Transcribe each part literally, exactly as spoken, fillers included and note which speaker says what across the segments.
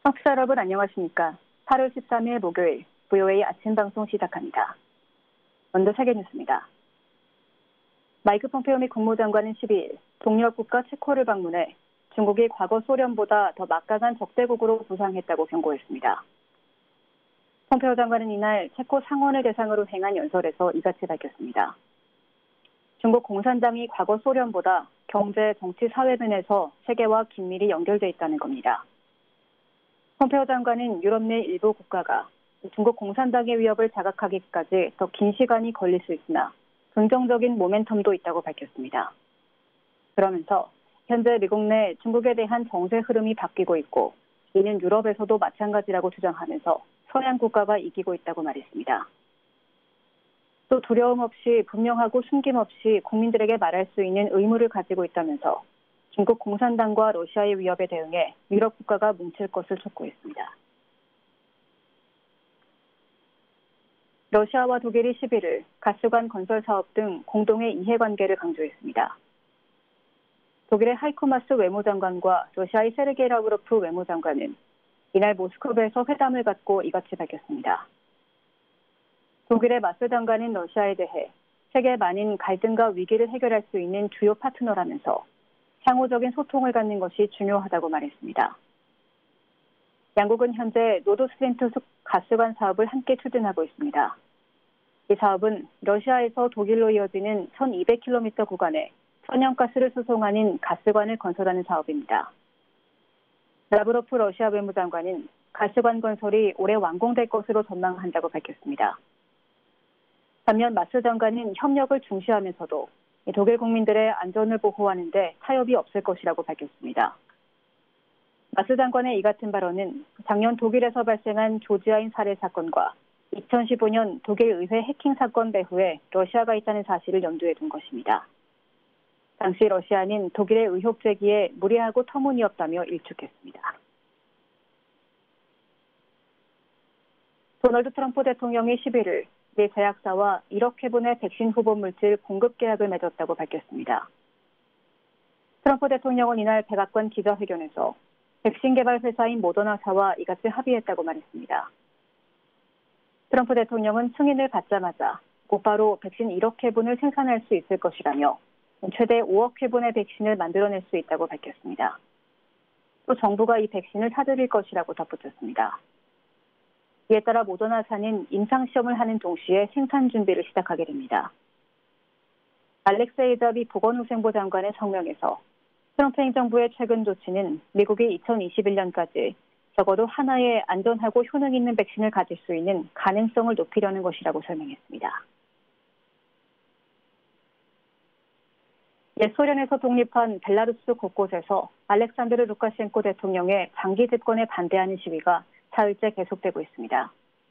Speaker 1: 청취자 여러분 안녕하십니까? 팔월 십삼일 목요일 브이오에이 아침 방송 시작합니다. 먼저 세계 뉴스입니다. 마이크 폼페오 미 국무장관은 십이일 동유럽 국가 체코를 방문해 중국이 과거 소련보다 더 막강한 적대국으로 부상했다고 경고했습니다. 폼페오 장관은 이날 체코 상원을 대상으로 행한 연설에서 이같이 밝혔습니다. 중국 공산당이 과거 소련보다 경제, 정치, 사회 면에서 세계와 긴밀히 연결돼 있다는 겁니다. 폼페오 장관은 유럽 내 일부 국가가 중국 공산당의 위협을 자각하기까지 더 긴 시간이 걸릴 수 있으나 긍정적인 모멘텀도 있다고 밝혔습니다. 그러면서 현재 미국 내 중국에 대한 정세 흐름이 바뀌고 있고 이는 유럽에서도 마찬가지라고 주장하면서 서양 국가가 이기고 있다고 말했습니다. 또 두려움 없이 분명하고 숨김없이 국민들에게 말할 수 있는 의무를 가지고 있다면서 중국 공산당과 러시아의 위협에 대응해 유럽 국가가 뭉칠 것을 촉구했습니다. 러시아와 독일이 십일일 가스관 건설 사업 등 공동의 이해관계를 강조했습니다. 독일의 하이코 마스 외무장관과 러시아의 세르게이 라브로프 외무장관은 이날 모스크바에서 회담을 갖고 이같이 밝혔습니다. 독일의 마스 장관은 러시아에 대해 세계 많은 갈등과 위기를 해결할 수 있는 주요 파트너라면서 상호적인 소통을 갖는 것이 중요하다고 말했습니다. 양국은 현재 노드스트림투 가스관 사업을 함께 추진하고 있습니다. 이 사업은 러시아에서 독일로 이어지는 천이백 킬로미터 구간에 천연가스를 수송하는 가스관을 건설하는 사업입니다. 라브로프 러시아 외무장관은 가스관 건설이 올해 완공될 것으로 전망한다고 밝혔습니다. 반면 마스 장관은 협력을 중시하면서도 독일 국민들의 안전을 보호하는 데 타협이 없을 것이라고 밝혔습니다. 마스 장관의 이 같은 발언은 작년 독일에서 발생한 조지아인 살해 사건과 이천십오년 독일 의회 해킹 사건 배후에 러시아가 있다는 사실을 염두에 둔 것입니다. 당시 러시아는 독일의 의혹 제기에 무례하고 터무니없다며 일축했습니다. 도널드 트럼프 대통령이 십일일 미 제약사와 일억 회분의 백신 후보 물질 공급 계약을 맺었다고 밝혔습니다. 트럼프 대통령은 이날 백악관 기자회견에서 백신 개발 회사인 모더나사와 이같이 합의했다고 말했습니다. 트럼프 대통령은 승인을 받자마자 곧바로 백신 일억 회분을 생산할 수 있을 것이라며 최대 오억 회분의 백신을 만들어낼 수 있다고 밝혔습니다. 또 정부가 이 백신을 사들일 것이라고 덧붙였습니다. 이에 따라 모더나사는 임상시험을 하는 동시에 생산 준비를 시작하게 됩니다. 알렉세이 자비 보건후생부 장관의 성명에서 트럼프 행정부의 최근 조치는 미국이 이천이십일년까지 적어도 하나의 안전하고 효능 있는 백신을 가질 수 있는 가능성을 높이려는 것이라고 설명했습니다. 옛 소련에서 독립한 벨라루스 곳곳에서 알렉산드르 루카셴코 대통령의 장기 집권에 반대하는 시위가 사흘째 계속되고 있습니다.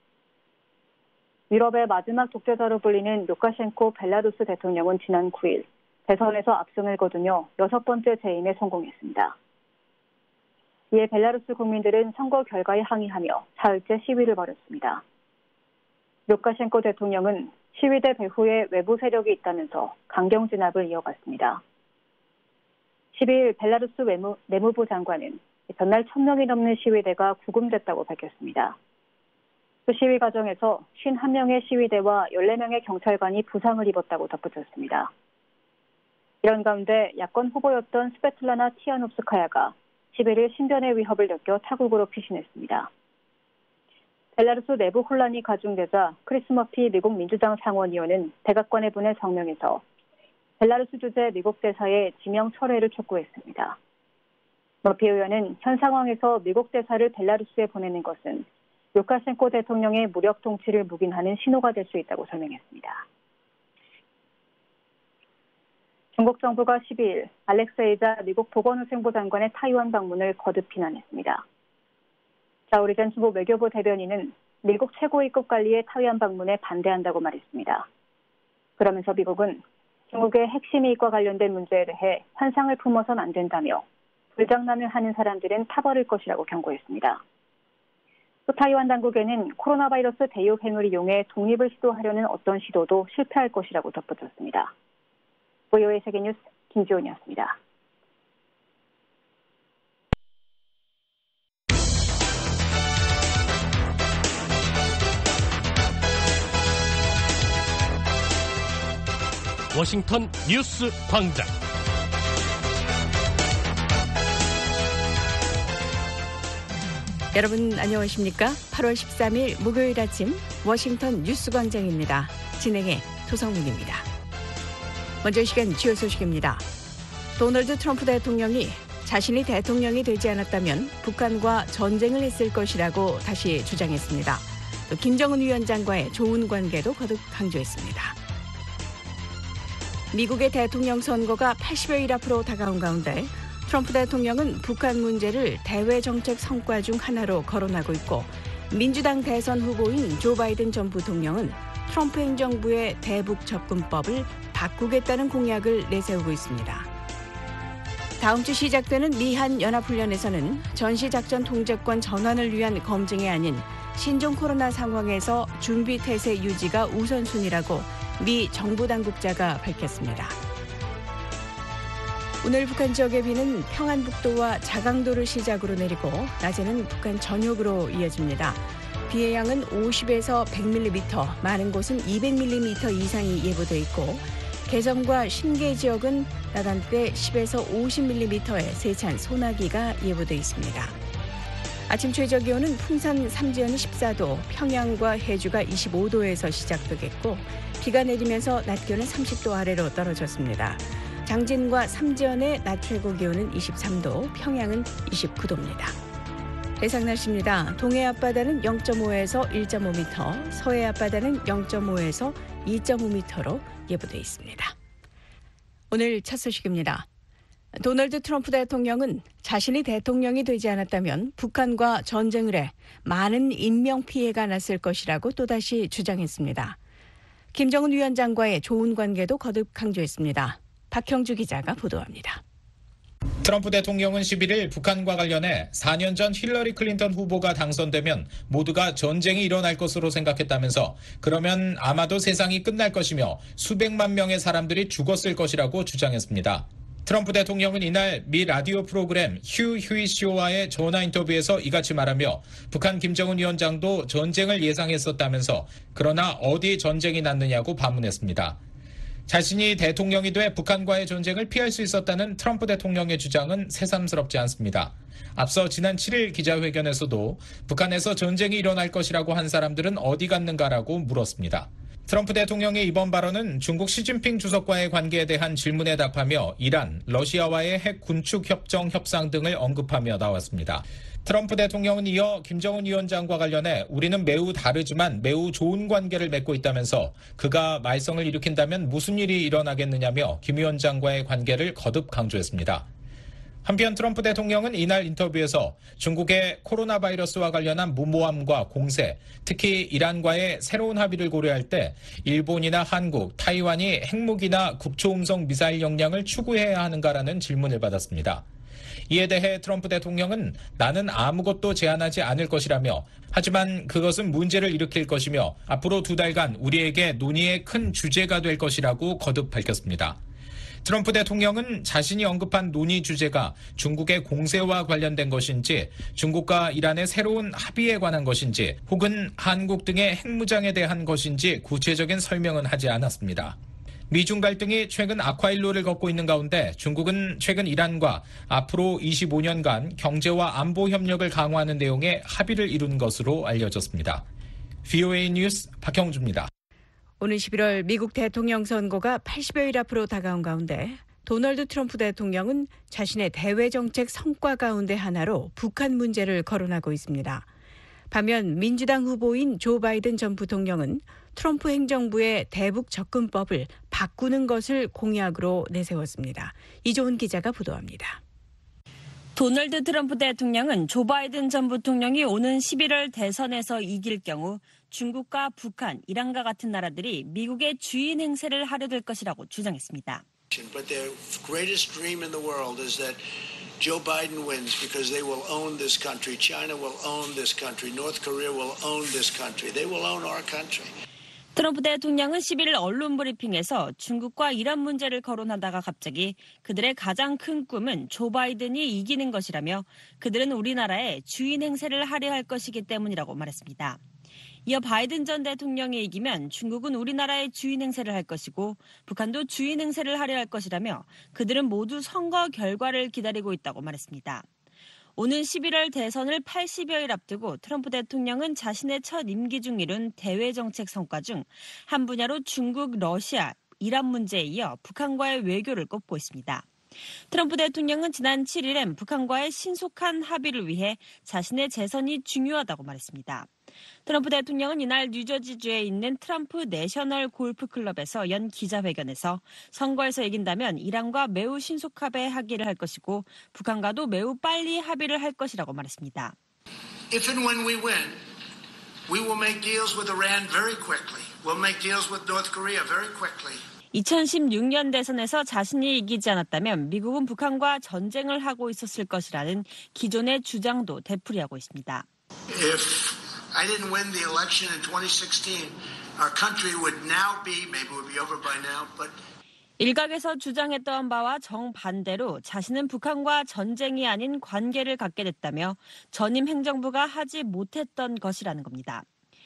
Speaker 1: 유럽의 마지막 독재자로 불리는 루카셴코 벨라루스 대통령은 지난 구일 대선에서 압승을 거두며 여섯 번째 재임에 성공했습니다. 이에 벨라루스 국민들은 선거 결과에 항의하며 사흘째 시위를 벌였습니다. 루카셴코 대통령은 시위대 배후에 외부 세력이 있다면서 강경 진압을 이어갔습니다. 십이일 벨라루스 외무, 내무부 장관은 전날 천 명이 넘는 시위대가 구금됐다고 밝혔습니다. 그 시위 과정에서 오십일 명의 시위대와 열네 명의 경찰관이 부상을 입었다고 덧붙였습니다. 이런 가운데 야권 후보였던 스베틀라나 티아노프스카야가 십일일 신변의 위협을 느껴 타국으로 피신했습니다. 벨라루스 내부 혼란이 가중되자 크리스 머피 미국 민주당 상원의원은 백악관에 보낸 성명에서 벨라루스 주재 미국 대사의 지명 철회를 촉구했습니다. 머피 의원은 현 상황에서 미국 대사를 벨라루스에 보내는 것은 루카셴코 대통령의 무력 통치를 묵인하는 신호가 될 수 있다고 설명했습니다. 중국 정부가 십이일 알렉세이자 미국 보건후생부 장관의 타이완 방문을 거듭 비난했습니다. 자오리젠 중국 외교부 대변인은 미국 최고위급 관리의 타이완 방문에 반대한다고 말했습니다. 그러면서 미국은 중국의 핵심 이익과 관련된 문제에 대해 환상을 품어선 안 된다며 불장난을 하는 사람들은 타버릴 것이라고 경고했습니다. 또 타이완 당국에는 코로나 바이러스 대유행을 이용해 독립을 시도하려는 어떤 시도도 실패할 것이라고 덧붙였습니다. 브이오에이 세계뉴스 김지훈이었습니다.
Speaker 2: 워싱턴 뉴스 광장.
Speaker 3: 여러분 안녕하십니까? 팔월 십삼일 목요일 아침 워싱턴 뉴스 광장입니다. 진행의 도성문입니다. 먼저 이 시간 주요 소식입니다. 도널드 트럼프 대통령이 자신이 대통령이 되지 않았다면 북한과 전쟁을 했을 것이라고 다시 주장했습니다. 또 김정은 위원장과의 좋은 관계도 거듭 강조했습니다. 미국의 대통령 선거가 팔십여일 앞으로 다가온 가운데 트럼프 대통령은 북한 문제를 대외 정책 성과 중 하나로 거론하고 있고, 민주당 대선 후보인 조 바이든 전 부통령은 트럼프 행정부의 대북 접근법을 바꾸겠다는 공약을 내세우고 있습니다. 다음 주 시작되는 미한 연합훈련에서는 전시작전 통제권 전환을 위한 검증이 아닌 신종 코로나 상황에서 준비 태세 유지가 우선순위라고 미 정부 당국자가 밝혔습니다. 오늘 북한 지역의 비는 평안북도와 자강도를 시작으로 내리고 낮에는 북한 전역으로 이어집니다. 비의 양은 오십에서 백 밀리미터, 많은 곳은 이백 밀리미터 이상이 예보돼 있고, 개성과 신계 지역은 낮 한때 십에서 오십 밀리미터의 세찬 소나기가 예보돼 있습니다. 아침 최저 기온은 풍산 삼지연이 십사도, 평양과 해주가 이십오도에서 시작되겠고, 비가 내리면서 낮 기온은 삼십도 아래로 떨어졌습니다. 장진과 삼지연의 낮 최고 기온은 이십삼도, 평양은 이십구도입니다. 해상 날씨입니다. 동해 앞바다는 영점오에서 일점오미터, 서해 앞바다는 영점오에서 이점오미터로 예보돼 있습니다. 오늘 첫 소식입니다. 도널드 트럼프 대통령은 자신이 대통령이 되지 않았다면 북한과 전쟁을 해 많은 인명피해가 났을 것이라고 또다시 주장했습니다. 김정은 위원장과의 좋은 관계도 거듭 강조했습니다. 박형주 기자가 보도합니다.
Speaker 4: 트럼프 대통령은 십일일 북한과 관련해 사 년 전 힐러리 클린턴 후보가 당선되면 모두가 전쟁이 일어날 것으로 생각했다면서, 그러면 아마도 세상이 끝날 것이며 수백만 명의 사람들이 죽었을 것이라고 주장했습니다. 트럼프 대통령은 이날 미 라디오 프로그램 휴 휴이 쇼와의 전화 인터뷰에서 이같이 말하며, 북한 김정은 위원장도 전쟁을 예상했었다면서 그러나 어디 전쟁이 났느냐고 반문했습니다. 자신이 대통령이 돼 북한과의 전쟁을 피할 수 있었다는 트럼프 대통령의 주장은 새삼스럽지 않습니다. 앞서 지난 칠일 기자회견에서도 북한에서 전쟁이 일어날 것이라고 한 사람들은 어디 갔는가라고 물었습니다. 트럼프 대통령의 이번 발언은 중국 시진핑 주석과의 관계에 대한 질문에 답하며 이란, 러시아와의 핵 군축 협정 협상 등을 언급하며 나왔습니다. 트럼프 대통령은 이어 김정은 위원장과 관련해 우리는 매우 다르지만 매우 좋은 관계를 맺고 있다면서 그가 말썽을 일으킨다면 무슨 일이 일어나겠느냐며 김 위원장과의 관계를 거듭 강조했습니다. 한편 트럼프 대통령은 이날 인터뷰에서 중국의 코로나 바이러스와 관련한 무모함과 공세, 특히 이란과의 새로운 합의를 고려할 때 일본이나 한국, 타이완이 핵무기나 국초음속 미사일 역량을 추구해야 하는가라는 질문을 받았습니다. 이에 대해 트럼프 대통령은 나는 아무것도 제안하지 않을 것이라며, 하지만 그것은 문제를 일으킬 것이며 앞으로 두 달간 우리에게 논의의 큰 주제가 될 것이라고 거듭 밝혔습니다. 트럼프 대통령은 자신이 언급한 논의 주제가 중국의 공세와 관련된 것인지, 중국과 이란의 새로운 합의에 관한 것인지, 혹은 한국 등의 핵무장에 대한 것인지 구체적인 설명은 하지 않았습니다. 미중 갈등이 최근 악화일로를 걷고 있는 가운데 중국은 최근 이란과 앞으로 이십오년간 경제와 안보 협력을 강화하는 내용의 합의를 이룬 것으로 알려졌습니다. 브이오에이 뉴스 박형주입니다.
Speaker 3: 오늘 십일월 미국 대통령 선거가 팔십여일 앞으로 다가온 가운데 도널드 트럼프 대통령은 자신의 대외 정책 성과 가운데 하나로 북한 문제를 거론하고 있습니다. 반면 민주당 후보인 조 바이든 전 부통령은 트럼프 행정부의 대북 접근법을 바꾸는 것을 공약으로 내세웠습니다. 이조은 기자가 보도합니다.
Speaker 5: 도널드 트럼프 대통령은 조 바이든 전 부통령이 오는 십일월 대선에서 이길 경우 중국과 북한, 이란과 같은 나라들이 미국의 주인 행세를 하려 될 것이라고 주장했습니다.
Speaker 6: But their greatest dream in the world is that Joe Biden wins because they will own this country. China will own this country. North Korea will own this country. They will own our country.
Speaker 5: 트럼프 대통령은 십일 일 언론 브리핑에서 중국과 이란 문제를 거론하다가 갑자기 그들의 가장 큰 꿈은 조 바이든이 이기는 것이라며 그들은 우리나라에 주인 행세를 하려 할 것이기 때문이라고 말했습니다. 이어 바이든 전 대통령이 이기면 중국은 우리나라의 주인 행세를 할 것이고 북한도 주인 행세를 하려 할 것이라며 그들은 모두 선거 결과를 기다리고 있다고 말했습니다. 오는 십일월 대선을 팔십여일 앞두고 트럼프 대통령은 자신의 첫 임기 중 이룬 대외 정책 성과 중 한 분야로 중국, 러시아, 이란 문제에 이어 북한과의 외교를 꼽고 있습니다. 트럼프 대통령은 지난 칠일엔 북한과의 신속한 합의를 위해 자신의 재선이 중요하다고 말했습니다. 트럼프 대통령은 이날 뉴저지주에 있는 트럼프 내셔널 골프 클럽에서 연 기자회견에서 선거에서 이긴다면 이란과 매우 신속하게 합의를 할 것이고 북한과도 매우 빨리 합의를 할 것이라고 말했습니다.
Speaker 6: If and when we win, we will make deals with Iran very quickly. We'll make deals with North Korea very quickly.
Speaker 5: 이천십육 년 대선에서 자신이 이기지 않았다면 미국은 북한과 전쟁을 하고 있었을 것이라는 기존의 주장도 되풀이하고 있습니다.
Speaker 6: If I didn't win the election in twenty sixteen, our country would now be, maybe it would be over by now, but
Speaker 5: 일각에서 주장했던 바와 정반대로 자신은 북한과 전쟁이 아닌 관계를 갖게 됐다며 전임 행정부가 하지 못했던 것이라는 겁니다.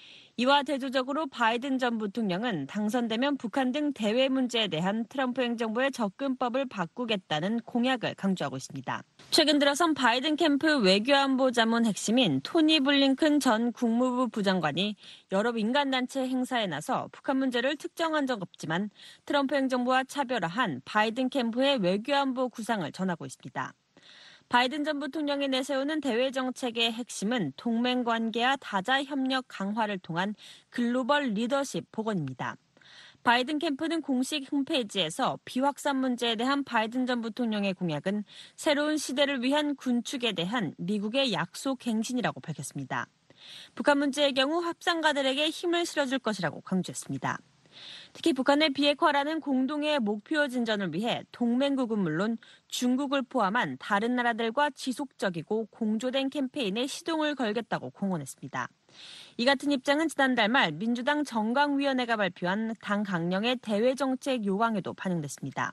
Speaker 5: 이와 대조적으로 바이든 전 부통령은 당선되면 북한 등 대외 문제에 대한 트럼프 행정부의 접근법을 바꾸겠다는 공약을 강조하고 있습니다. 최근 들어선 바이든 캠프 외교안보 자문 핵심인 토니 블링컨 전 국무부 부장관이 여러 민간단체 행사에 나서 북한 문제를 특정한 적 없지만 트럼프 행정부와 차별화한 바이든 캠프의 외교안보 구상을 전하고 있습니다. 바이든 전 부통령이 내세우는 대외 정책의 핵심은 동맹 관계와 다자 협력 강화를 통한 글로벌 리더십 복원입니다. 바이든 캠프는 공식 홈페이지에서 비확산 문제에 대한 바이든 전 부통령의 공약은 새로운 시대를 위한 군축에 대한 미국의 약속 행진이라고 밝혔습니다. 북한 문제의 경우 합상가들에게 힘을 실어줄 것이라고 강조했습니다. 특히 북한의 비핵화라는 공동의 목표 진전을 위해 동맹국은 물론 중국을 포함한 다른 나라들과 지속적이고 공조된 캠페인에 시동을 걸겠다고 공언했습니다. 이 같은 입장은 지난달 말 민주당 정강위원회가 발표한 당 강령의 대외정책 요강에도 반영됐습니다.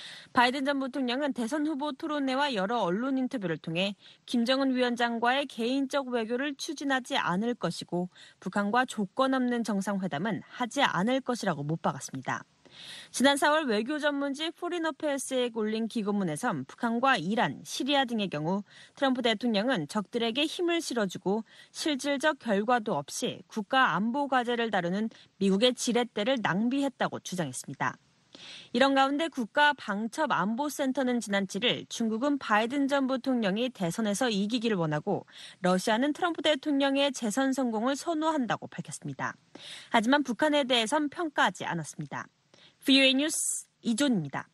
Speaker 5: 바이든 전 부통령은 대선 후보 토론회와 여러 언론 인터뷰를 통해 김정은 위원장과의 개인적 외교를 추진하지 않을 것이고 북한과 조건 없는 정상회담은 하지 않을 것이라고 못 박았습니다. 지난 사월 외교 전문지 포린 어페어스에 올린 기고문에선 북한과 이란, 시리아 등의 경우 트럼프 대통령은 적들에게 힘을 실어주고 실질적 결과도 없이 국가 안보 과제를 다루는 미국의 지렛대를 낭비했다고 주장했습니다. 이런 가운데 국가방첩안보센터는 지난 칠일 중국은 바이든 전 부통령이 대선에서 이기기를 원하고 러시아는 트럼프 대통령의 재선 성공을 선호한다고 밝혔습니다. 하지만 북한에 대해선 평가하지 않았습니다. 브이오에이 뉴스 이존입니다.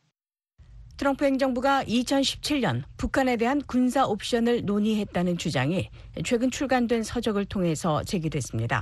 Speaker 3: 트럼프 행정부가 이천십칠 년 북한에 대한 군사 옵션을 논의했다는 주장이 최근 출간된 서적을 통해서 제기됐습니다.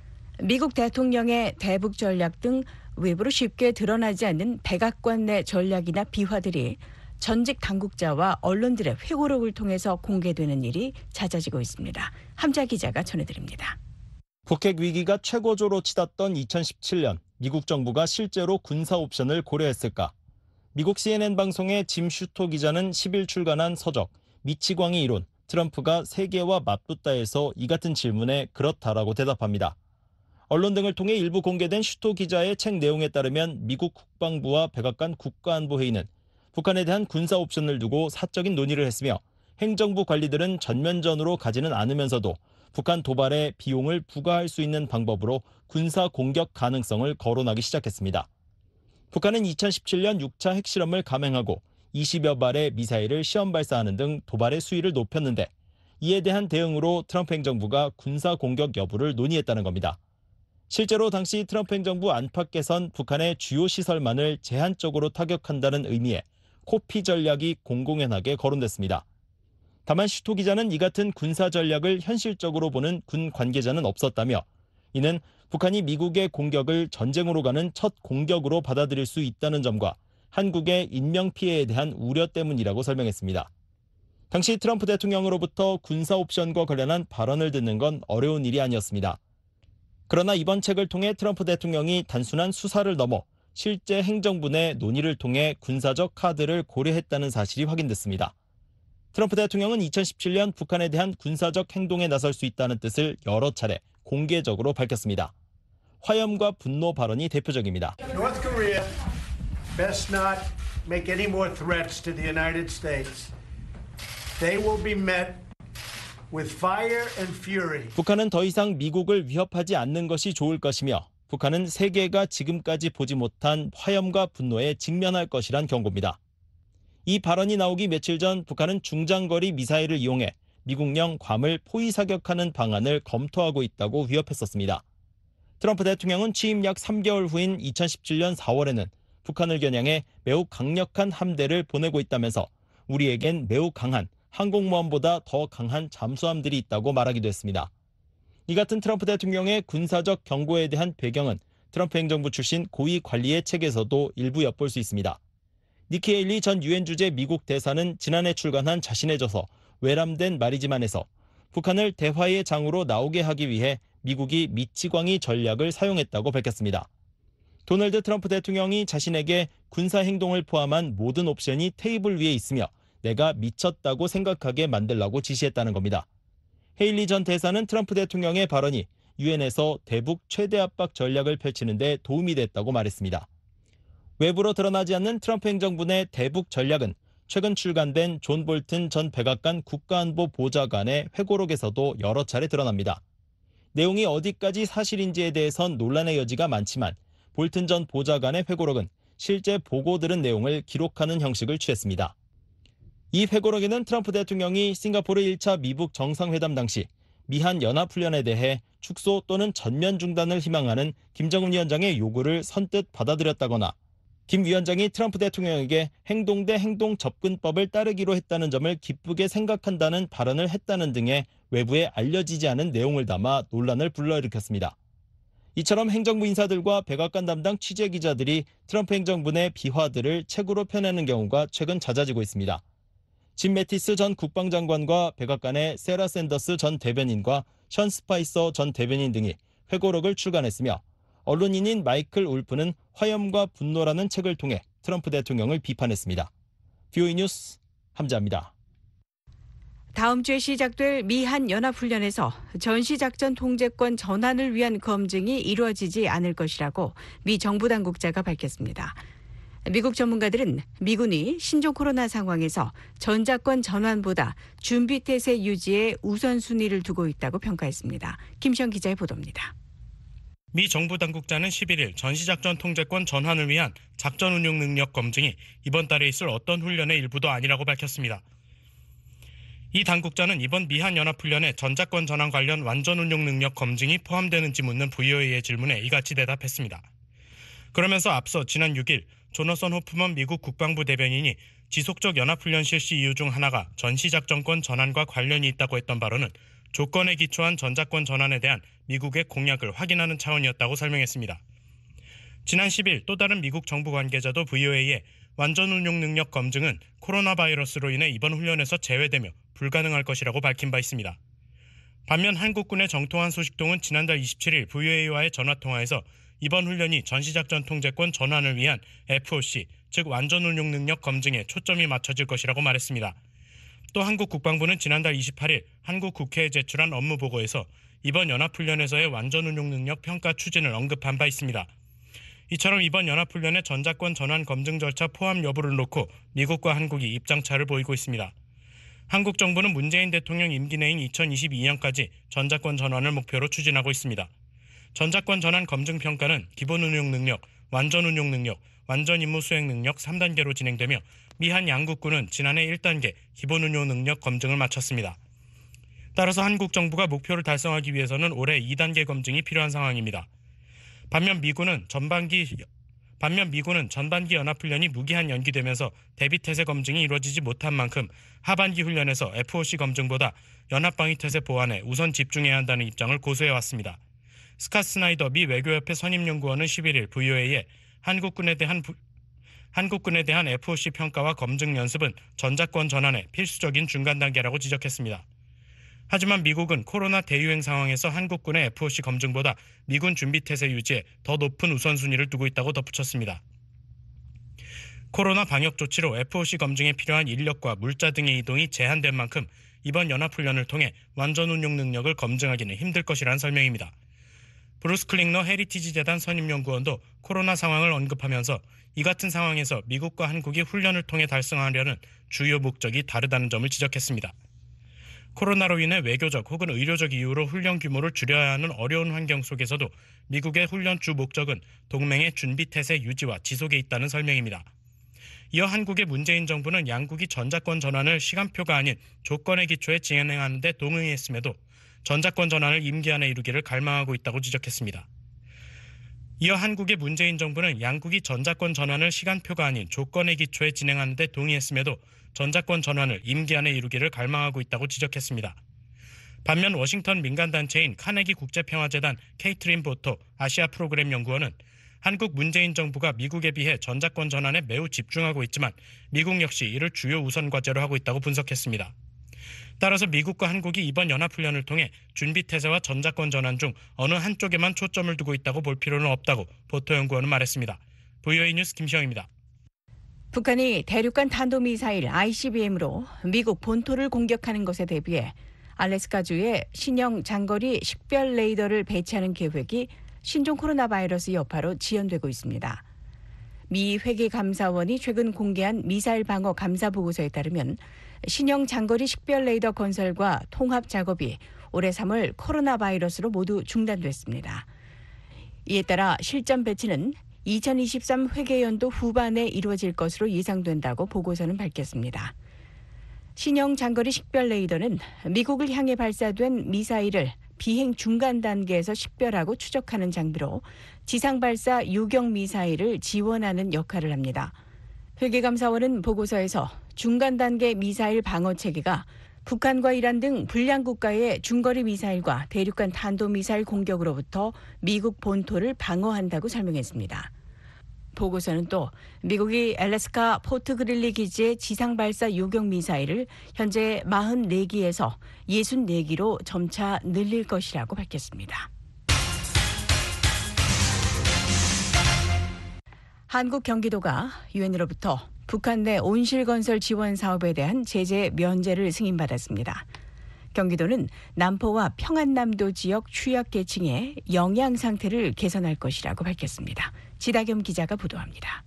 Speaker 3: 미국 대통령의 대북 전략 등 외부로 쉽게 드러나지 않는 백악관 내 전략이나 비화들이 전직 당국자와 언론들의 회고록을 통해서 공개되는 일이 잦아지고 있습니다. 함자 기자가 전해드립니다.
Speaker 7: 북핵 위기가 최고조로 치닫던 이천십칠 년 미국 정부가 실제로 군사 옵션을 고려했을까? 미국 씨엔엔 방송의 짐 슈토 기자는 십일 출간한 서적 미치광이 이론, 트럼프가 세계와 맞붙다에서 이 같은 질문에 그렇다라고 대답합니다. 언론 등을 통해 일부 공개된 슈토 기자의 책 내용에 따르면 미국 국방부와 백악관 국가안보회의는 북한에 대한 군사 옵션을 두고 사적인 논의를 했으며 행정부 관리들은 전면전으로 가지는 않으면서도 북한 도발에 비용을 부과할 수 있는 방법으로 군사 공격 가능성을 거론하기 시작했습니다. 북한은 이천십칠 년 육 차 핵실험을 감행하고 이십여 발의 미사일을 시험 발사하는 등 도발의 수위를 높였는데 이에 대한 대응으로 트럼프 행정부가 군사 공격 여부를 논의했다는 겁니다. 실제로 당시 트럼프 행정부 안팎에선 북한의 주요 시설만을 제한적으로 타격한다는 의미의 코피 전략이 공공연하게 거론됐습니다. 다만 슈토 기자는 이 같은 군사 전략을 현실적으로 보는 군 관계자는 없었다며 이는 북한이 미국의 공격을 전쟁으로 가는 첫 공격으로 받아들일 수 있다는 점과 한국의 인명피해에 대한 우려 때문이라고 설명했습니다. 당시 트럼프 대통령으로부터 군사 옵션과 관련한 발언을 듣는 건 어려운 일이 아니었습니다. 그러나 이번 책을 통해 트럼프 대통령이 단순한 수사를 넘어 실제 행정부 내 논의를 통해 군사적 카드를 고려했다는 사실이 확인됐습니다. 트럼프 대통령은 이천십칠 년 북한에 대한 군사적 행동에 나설 수 있다는 뜻을 여러 차례 공개적으로 밝혔습니다. 화염과 분노 발언이 대표적입니다.
Speaker 6: North Korea best not make any more threats to the United States. They will be met with fire and fury.
Speaker 7: 북한은 더 이상 미국을 위협하지 않는 것이 좋을 것이며 북한은 세계가 지금까지 보지 못한 화염과 분노에 직면할 것이란 경고입니다. 이 발언이 나오기 며칠 전 북한은 중장거리 미사일을 이용해 미국령 괌을 포위 사격하는 방안을 검토하고 있다고 위협했었습니다. 트럼프 대통령은 취임 약 삼 개월 후인 이천십칠 년 사월에는 북한을 겨냥해 매우 강력한 함대를 보내고 있다면서 우리에겐 매우 강한 항공모함보다 더 강한 잠수함들이 있다고 말하기도 했습니다. 이 같은 트럼프 대통령의 군사적 경고에 대한 배경은 트럼프 행정부 출신 고위 관리의 책에서도 일부 엿볼 수 있습니다. 니키 헤일리 전 유엔 주재 미국 대사는 지난해 출간한 자신의 저서 외람된 말이지만에서 북한을 대화의 장으로 나오게 하기 위해 미국이 미치광이 전략을 사용했다고 밝혔습니다. 도널드 트럼프 대통령이 자신에게 군사행동을 포함한 모든 옵션이 테이블 위에 있으며 내가 미쳤다고 생각하게 만들라고 지시했다는 겁니다. 헤일리 전 대사는 트럼프 대통령의 발언이 유엔에서 대북 최대 압박 전략을 펼치는 데 도움이 됐다고 말했습니다. 외부로 드러나지 않는 트럼프 행정부 내 대북 전략은 최근 출간된 존 볼튼 전 백악관 국가안보 보좌관의 회고록에서도 여러 차례 드러납니다. 내용이 어디까지 사실인지에 대해선 논란의 여지가 많지만 볼튼 전 보좌관의 회고록은 실제 보고 들은 내용을 기록하는 형식을 취했습니다. 이 회고록에는 트럼프 대통령이 싱가포르 일 차 미북 정상회담 당시 미한 연합훈련에 대해 축소 또는 전면 중단을 희망하는 김정은 위원장의 요구를 선뜻 받아들였다거나 김 위원장이 트럼프 대통령에게 행동 대 행동 접근법을 따르기로 했다는 점을 기쁘게 생각한다는 발언을 했다는 등의 외부에 알려지지 않은 내용을 담아 논란을 불러일으켰습니다. 이처럼 행정부 인사들과 백악관 담당 취재기자들이 트럼프 행정부 내 비화들을 책으로 펴내는 경우가 최근 잦아지고 있습니다. 짐 매티스 전 국방장관과 백악관의 세라 샌더스 전 대변인과 션 스파이서 전 대변인 등이 회고록을 출간했으며 언론인인 마이클 울프는 화염과 분노라는 책을 통해 트럼프 대통령을 비판했습니다. 비오이 뉴스 함자입니다.
Speaker 3: 다음 주에 시작될 미한 연합훈련에서 전시작전 통제권 전환을 위한 검증이 이루어지지 않을 것이라고 미 정부 당국자가 밝혔습니다. 미국 전문가들은 미군이 신종 코로나 상황에서 전작권 전환보다 준비태세 유지에 우선순위를 두고 있다고 평가했습니다. 김시영 기자의 보도입니다.
Speaker 8: 미 정부 당국자는 십일 일 전시작전 통제권 전환을 위한 작전 운용 능력 검증이 이번 달에 있을 어떤 훈련의 일부도 아니라고 밝혔습니다. 이 당국자는 이번 미한 연합훈련에 전작권 전환 관련 완전 운용 능력 검증이 포함되는지 묻는 브이오에이의 질문에 이같이 대답했습니다. 그러면서 앞서 지난 육 일 조너선 호프먼 미국 국방부 대변인이 지속적 연합훈련 실시 이유 중 하나가 전시작전권 전환과 관련이 있다고 했던 바로는 조건에 기초한 전작권 전환에 대한 미국의 공약을 확인하는 차원이었다고 설명했습니다. 지난 십 일 또 다른 미국 정부 관계자도 브이오에이에 완전 운용 능력 검증은 코로나 바이러스로 인해 이번 훈련에서 제외되며 불가능할 것이라고 밝힌 바 있습니다. 반면 한국군의 정통한 소식통은 지난달 이십칠 일 브이오에이와의 전화통화에서 이번 훈련이 전시작전 통제권 전환을 위한 에프오씨, 즉 완전 운용 능력 검증에 초점이 맞춰질 것이라고 말했습니다. 또 한국 국방부는 지난달 이십팔 일 한국 국회에 제출한 업무보고에서 이번 연합훈련에서의 완전 운용 능력 평가 추진을 언급한 바 있습니다. 이처럼 이번 연합훈련의 전작권 전환 검증 절차 포함 여부를 놓고 미국과 한국이 입장차를 보이고 있습니다. 한국 정부는 문재인 대통령 임기 내인 이천이십이 년까지 전작권 전환을 목표로 추진하고 있습니다. 전작권 전환 검증 평가는 기본 운용 능력, 완전 운용 능력, 완전 임무 수행 능력 삼 단계로 진행되며 미한 양국군은 지난해 일 단계 기본 운용 능력 검증을 마쳤습니다. 따라서 한국 정부가 목표를 달성하기 위해서는 올해 이 단계 검증이 필요한 상황입니다. 반면 미군은 전반기 반면 미군은 전반기 연합훈련이 무기한 연기되면서 대비태세 검증이 이루어지지 못한 만큼 하반기 훈련에서 에프오씨 검증보다 연합방위태세 보완에 우선 집중해야 한다는 입장을 고수해왔습니다. 스캇 스나이더 미 외교협회 선임연구원은 십일 일 브이오에이에 한국군에 대한 부, 한국군에 대한 에프오씨 평가와 검증 연습은 전작권 전환의 필수적인 중간 단계라고 지적했습니다. 하지만 미국은 코로나 대유행 상황에서 한국군의 에프오씨 검증보다 미군 준비태세 유지에 더 높은 우선순위를 두고 있다고 덧붙였습니다. 코로나 방역 조치로 에프오씨 검증에 필요한 인력과 물자 등의 이동이 제한된 만큼 이번 연합훈련을 통해 완전 운용 능력을 검증하기는 힘들 것이라는 설명입니다. 브루스 클링너 헤리티지 재단 선임연구원도 코로나 상황을 언급하면서 이 같은 상황에서 미국과 한국이 훈련을 통해 달성하려는 주요 목적이 다르다는 점을 지적했습니다. 코로나로 인해 외교적 혹은 의료적 이유로 훈련 규모를 줄여야 하는 어려운 환경 속에서도 미국의 훈련 주 목적은 동맹의 준비태세 유지와 지속에 있다는 설명입니다. 이어 한국의 문재인 정부는 양국이 전자권 전환을 시간표가 아닌 조건의 기초에 진행하는 데 동의했음에도 전자권 전환을 임기 안에 이루기를 갈망하고 있다고 지적했습니다. 이어 한국의 문재인 정부는 양국이 전자권 전환을 시간표가 아닌 조건의 기초에 진행하는 데 동의했음에도 전자권 전환을 임기 안에 이루기를 갈망하고 있다고 지적했습니다. 반면 워싱턴 민간단체인 카네기 국제평화재단 케이트린 보토 아시아 프로그램 연구원은 한국 문재인 정부가 미국에 비해 전자권 전환에 매우 집중하고 있지만 미국 역시 이를 주요 우선 과제로 하고 있다고 분석했습니다. 따라서 미국과 한국이 이번 연합훈련을 통해 준비태세와 전자권 전환 중 어느 한쪽에만 초점을 두고 있다고 볼 필요는 없다고 보토 연구원은 말했습니다. 브이오에이 뉴스 김시영입니다.
Speaker 3: 북한이 대륙간 탄도미사일 아이씨비엠으로 미국 본토를 공격하는 것에 대비해 알래스카주에 신형 장거리 식별 레이더를 배치하는 계획이 신종 코로나 바이러스 여파로 지연되고 있습니다. 미 회계감사원이 최근 공개한 미사일 방어 감사 보고서에 따르면 신형 장거리 식별 레이더 건설과 통합 작업이 올해 삼월 코로나 바이러스로 모두 중단됐습니다. 이에 따라 실전 배치는 이천이십삼 회계연도 후반에 이루어질 것으로 예상된다고 보고서는 밝혔습니다. 신형 장거리 식별 레이더는 미국을 향해 발사된 미사일을 비행 중간 단계에서 식별하고 추적하는 장비로 지상 발사 유경 미사일을 지원하는 역할을 합니다. 회계감사원은 보고서에서 중간 단계 미사일 방어 체계가 북한과 이란 등 불량 국가의 중거리 미사일과 대륙간 탄도미사일 공격으로부터 미국 본토를 방어한다고 설명했습니다. 보고서는 또 미국이 알래스카 포트 그릴리 기지의 지상 발사 요격 미사일을 현재 사십사 기에서 육십사 기로 점차 늘릴 것이라고 밝혔습니다. 한국 경기도가 유엔으로부터 북한 내 온실건설 지원 사업에 대한 제재 면제를 승인받았습니다. 경기도는 남포와 평안남도 지역 취약계층의 영양 상태를 개선할 것이라고 밝혔습니다. 지다겸 기자가 보도합니다.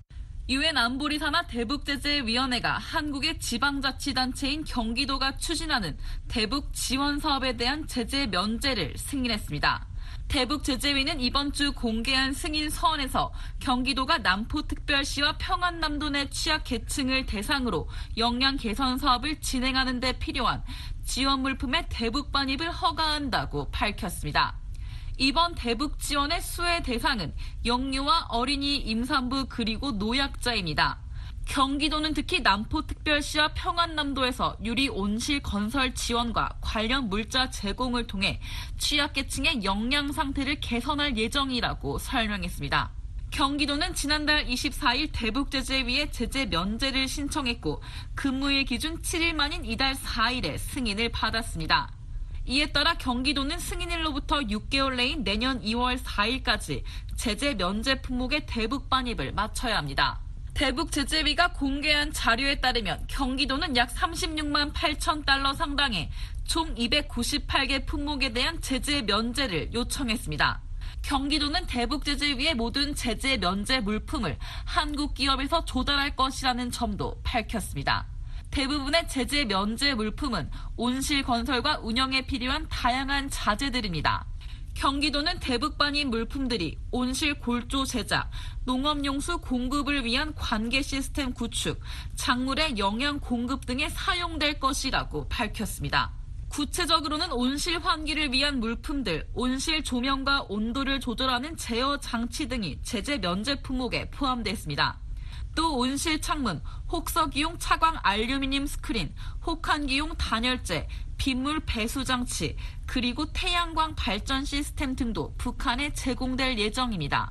Speaker 9: 유엔 안보리 산하 대북제재위원회가 한국의 지방자치단체인 경기도가 추진하는 대북 지원 사업에 대한 제재 면제를 승인했습니다. 대북제재위는 이번 주 공개한 승인 서원에서 경기도가 남포특별시와 평안남도 내 취약계층을 대상으로 역량 개선 사업을 진행하는 데 필요한 지원 물품의 대북 반입을 허가한다고 밝혔습니다. 이번 대북 지원의 수혜 대상은 영유아, 어린이, 임산부 그리고 노약자입니다. 경기도는 특히 남포특별시와 평안남도에서 유리 온실 건설 지원과 관련 물자 제공을 통해 취약계층의 영양 상태를 개선할 예정이라고 설명했습니다. 경기도는 지난달 이십사일 대북제재위에 제재 면제를 신청했고 근무일 기준 칠 일 만인 이달 사일에 승인을 받았습니다. 이에 따라 경기도는 승인일로부터 육 개월 내인 내년 이월 사일까지 제재 면제 품목의 대북 반입을 마쳐야 합니다. 대북제재위가 공개한 자료에 따르면 경기도는 약 삼십육만 팔천 달러 상당의 총 이백구십팔 개 품목에 대한 제재 면제를 요청했습니다. 경기도는 대북제재위의 모든 제재 면제 물품을 한국 기업에서 조달할 것이라는 점도 밝혔습니다. 대부분의 제재 면제 물품은 온실 건설과 운영에 필요한 다양한 자재들입니다. 경기도는 대북 반입 물품들이 온실 골조 제작, 농업용수 공급을 위한 관계 시스템 구축, 작물의 영양 공급 등에 사용될 것이라고 밝혔습니다. 구체적으로는 온실 환기를 위한 물품들, 온실 조명과 온도를 조절하는 제어 장치 등이 제재 면제 품목에 포함됐습니다. 또 온실 창문, 혹서기용 차광 알루미늄 스크린, 혹한기용 단열재, 빗물 배수 장치, 그리고 태양광 발전 시스템 등도 북한에 제공될 예정입니다.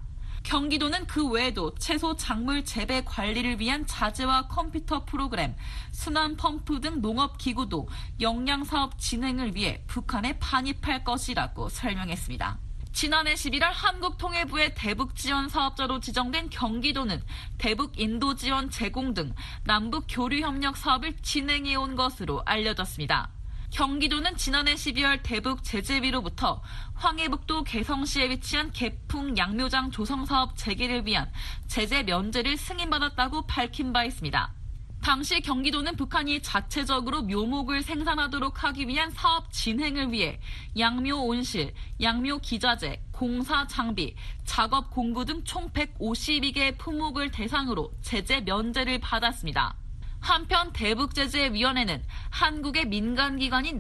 Speaker 9: 경기도는 그 외에도 채소 작물 재배 관리를 위한 자재와 컴퓨터 프로그램, 순환 펌프 등 농업 기구도 역량 사업 진행을 위해 북한에 반입할 것이라고 설명했습니다. 지난해 십일월 한국통일부의 대북 지원 사업자로 지정된 경기도는 대북 인도 지원 제공 등 남북 교류 협력 사업을 진행해온 것으로 알려졌습니다. 경기도는 지난해 십이월 대북 제재위로부터 황해북도 개성시에 위치한 개풍 양묘장 조성사업 재개를 위한 제재 면제를 승인받았다고 밝힌 바 있습니다. 당시 경기도는 북한이 자체적으로 묘목을 생산하도록 하기 위한 사업 진행을 위해 양묘 온실, 양묘 기자재, 공사 장비, 작업 공구 등 총 백오십이 개 품목을 대상으로 제재 면제를 받았습니다. 한편 대북제재위원회는 한국의 민간기관인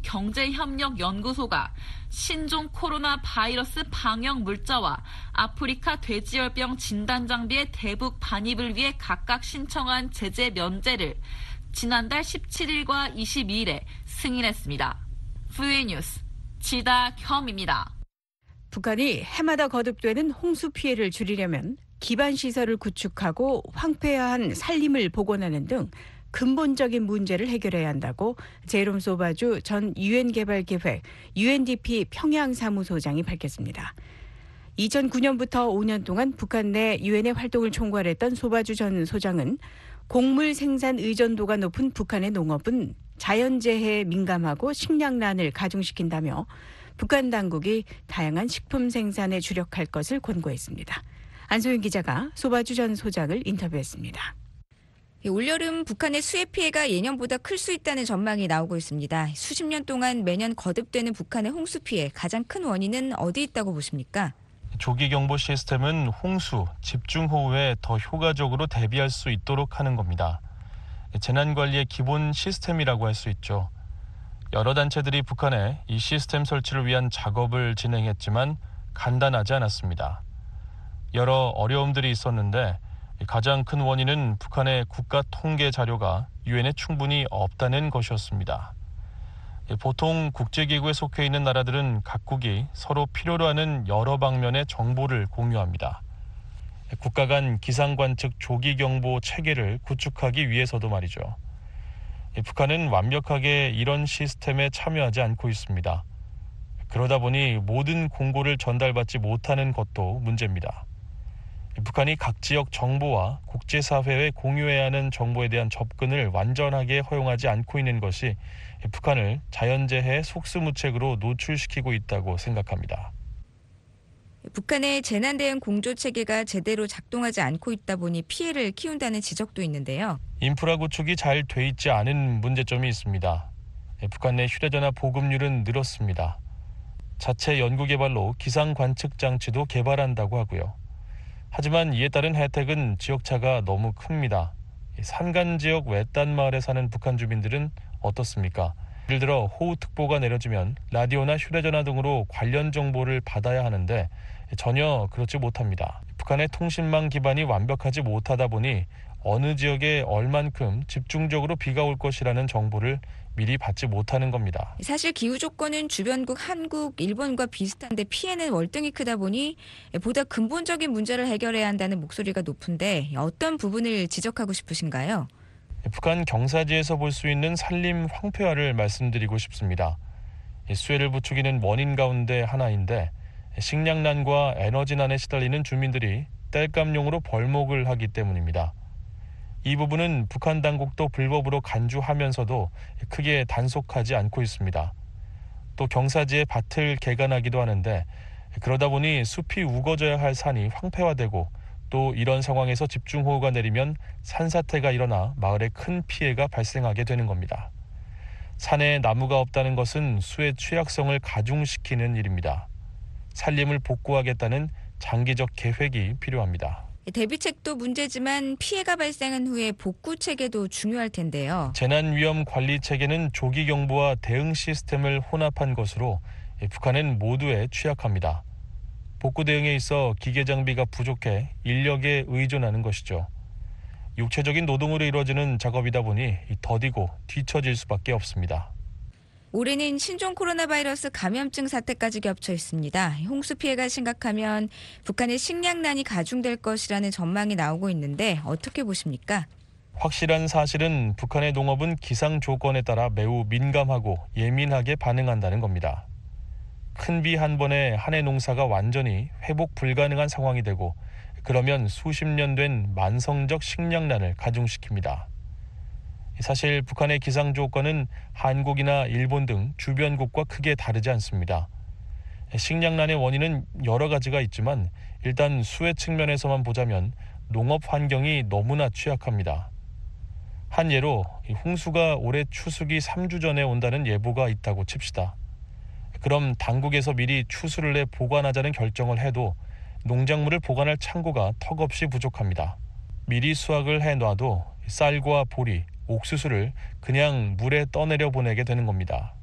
Speaker 9: 남북경제협력연구소가 신종 코로나 바이러스 방역 물자와 아프리카 돼지열병 진단장비의 대북 반입을 위해 각각 신청한 제재 면제를 지난달 십칠일과 이십이일에 승인했습니다. 브이오에이 뉴스 지다겸입니다.
Speaker 3: 북한이 해마다 거듭되는 홍수 피해를 줄이려면 기반 시설을 구축하고 황폐화한 산림을 복원하는 등 근본적인 문제를 해결해야 한다고 제롬 소바주 전 유엔 개발기획 유엔디피 평양사무소장이 밝혔습니다. 이천구 년부터 오 년 동안 북한 내 유엔의 활동을 총괄했던 소바주 전 소장은 곡물 생산 의존도가 높은 북한의 농업은 자연재해에 민감하고 식량난을 가중시킨다며 북한 당국이 다양한 식품 생산에 주력할 것을 권고했습니다. 안소영 기자가 소바주 전 소장을 인터뷰했습니다.
Speaker 10: 올여름 북한의 수해 피해가 예년보다 클 수 있다는 전망이 나오고 있습니다. 수십 년 동안 매년 거듭되는 북한의 홍수 피해, 가장 큰 원인은 어디 있다고 보십니까?
Speaker 11: 조기 경보 시스템은 홍수, 집중호우에 더 효과적으로 대비할 수 있도록 하는 겁니다. 재난관리의 기본 시스템이라고 할 수 있죠. 여러 단체들이 북한에 이 시스템 설치를 위한 작업을 진행했지만 간단하지 않았습니다. 여러 어려움들이 있었는데 가장 큰 원인은 북한의 국가 통계 자료가 유엔에 충분히 없다는 것이었습니다. 보통 국제기구에 속해 있는 나라들은 각국이 서로 필요로 하는 여러 방면의 정보를 공유합니다. 국가 간 기상관측 조기경보 체계를 구축하기 위해서도 말이죠. 북한은 완벽하게 이런 시스템에 참여하지 않고 있습니다. 그러다 보니 모든 공고를 전달받지 못하는 것도 문제입니다. 북한이 각 지역 정보와 국제사회에 공유해야 하는 정보에 대한 접근을 완전하게 허용하지 않고 있는 것이 북한을 자연재해의 속수무책으로 노출시키고 있다고 생각합니다.
Speaker 10: 북한의 재난대응 공조체계가 제대로 작동하지 않고 있다 보니 피해를 키운다는 지적도 있는데요.
Speaker 11: 인프라 구축이 잘 돼 있지 않은 문제점이 있습니다. 북한 내 휴대전화 보급률은 늘었습니다. 자체 연구개발로 기상관측 장치도 개발한다고 하고요. 하지만 이에 따른 혜택은 지역차가 너무 큽니다. 산간지역 외딴 마을에 사는 북한 주민들은 어떻습니까? 예를 들어 호우특보가 내려지면 라디오나 휴대전화 등으로 관련 정보를 받아야 하는데 전혀 그렇지 못합니다. 북한의 통신망 기반이 완벽하지 못하다 보니 어느 지역에 얼만큼 집중적으로 비가 올 것이라는 정보를 미리 받지 못하는 겁니다.
Speaker 10: 사실 기후 조건은 주변국 한국, 일본과 비슷한데 피해는 월등히 크다 보니 보다 근본적인 문제를 해결해야 한다는 목소리가 높은데 어떤 부분을 지적하고 싶으신가요?
Speaker 11: 북한 경사지에서 볼 수 있는 산림 황폐화를 말씀드리고 싶습니다. 수해를 부추기는 원인 가운데 하나인데 식량난과 에너지난에 시달리는 주민들이 땔감용으로 벌목을 하기 때문입니다. 이 부분은 북한 당국도 불법으로 간주하면서도 크게 단속하지 않고 있습니다. 또 경사지에 밭을 개간하기도 하는데 그러다 보니 숲이 우거져야 할 산이 황폐화되고 또 이런 상황에서 집중호우가 내리면 산사태가 일어나 마을에 큰 피해가 발생하게 되는 겁니다. 산에 나무가 없다는 것은 수의 취약성을 가중시키는 일입니다. 산림을 복구하겠다는 장기적 계획이 필요합니다.
Speaker 10: 대비책도 문제지만 피해가 발생한 후에 복구 체계도 중요할 텐데요.
Speaker 11: 재난위험관리체계는 조기경보와 대응 시스템을 혼합한 것으로 북한은 모두에 취약합니다. 복구 대응에 있어 기계장비가 부족해 인력에 의존하는 것이죠. 육체적인 노동으로 이루어지는 작업이다 보니 더디고 뒤처질 수밖에 없습니다.
Speaker 10: 올해는 신종 코로나 바이러스 감염증 사태까지 겹쳐 있습니다. 홍수 피해가 심각하면 북한의 식량난이 가중될 것이라는 전망이 나오고 있는데 어떻게 보십니까?
Speaker 11: 확실한 사실은 북한의 농업은 기상 조건에 따라 매우 민감하고 예민하게 반응한다는 겁니다. 큰 비 한 번에 한 해 농사가 완전히 회복 불가능한 상황이 되고 그러면 수십 년 된 만성적 식량난을 가중시킵니다. 사실 북한의 기상 조건은 한국이나 일본 등 주변국과 크게 다르지 않습니다. 식량난의 원인은 여러 가지가 있지만 일단 수해 측면에서만 보자면 농업 환경이 너무나 취약합니다. 한 예로 홍수가 올해 추수기 삼 주 전에 온다는 예보가 있다고 칩시다. 그럼 당국에서 미리 추수를 내 보관하자는 결정을 해도 농작물을 보관할 창고가 턱없이 부족합니다. 미리 수확을 해놔도 쌀과 보리, 옥수수를 그냥 물에 떠내려 보내게 되는 겁니다.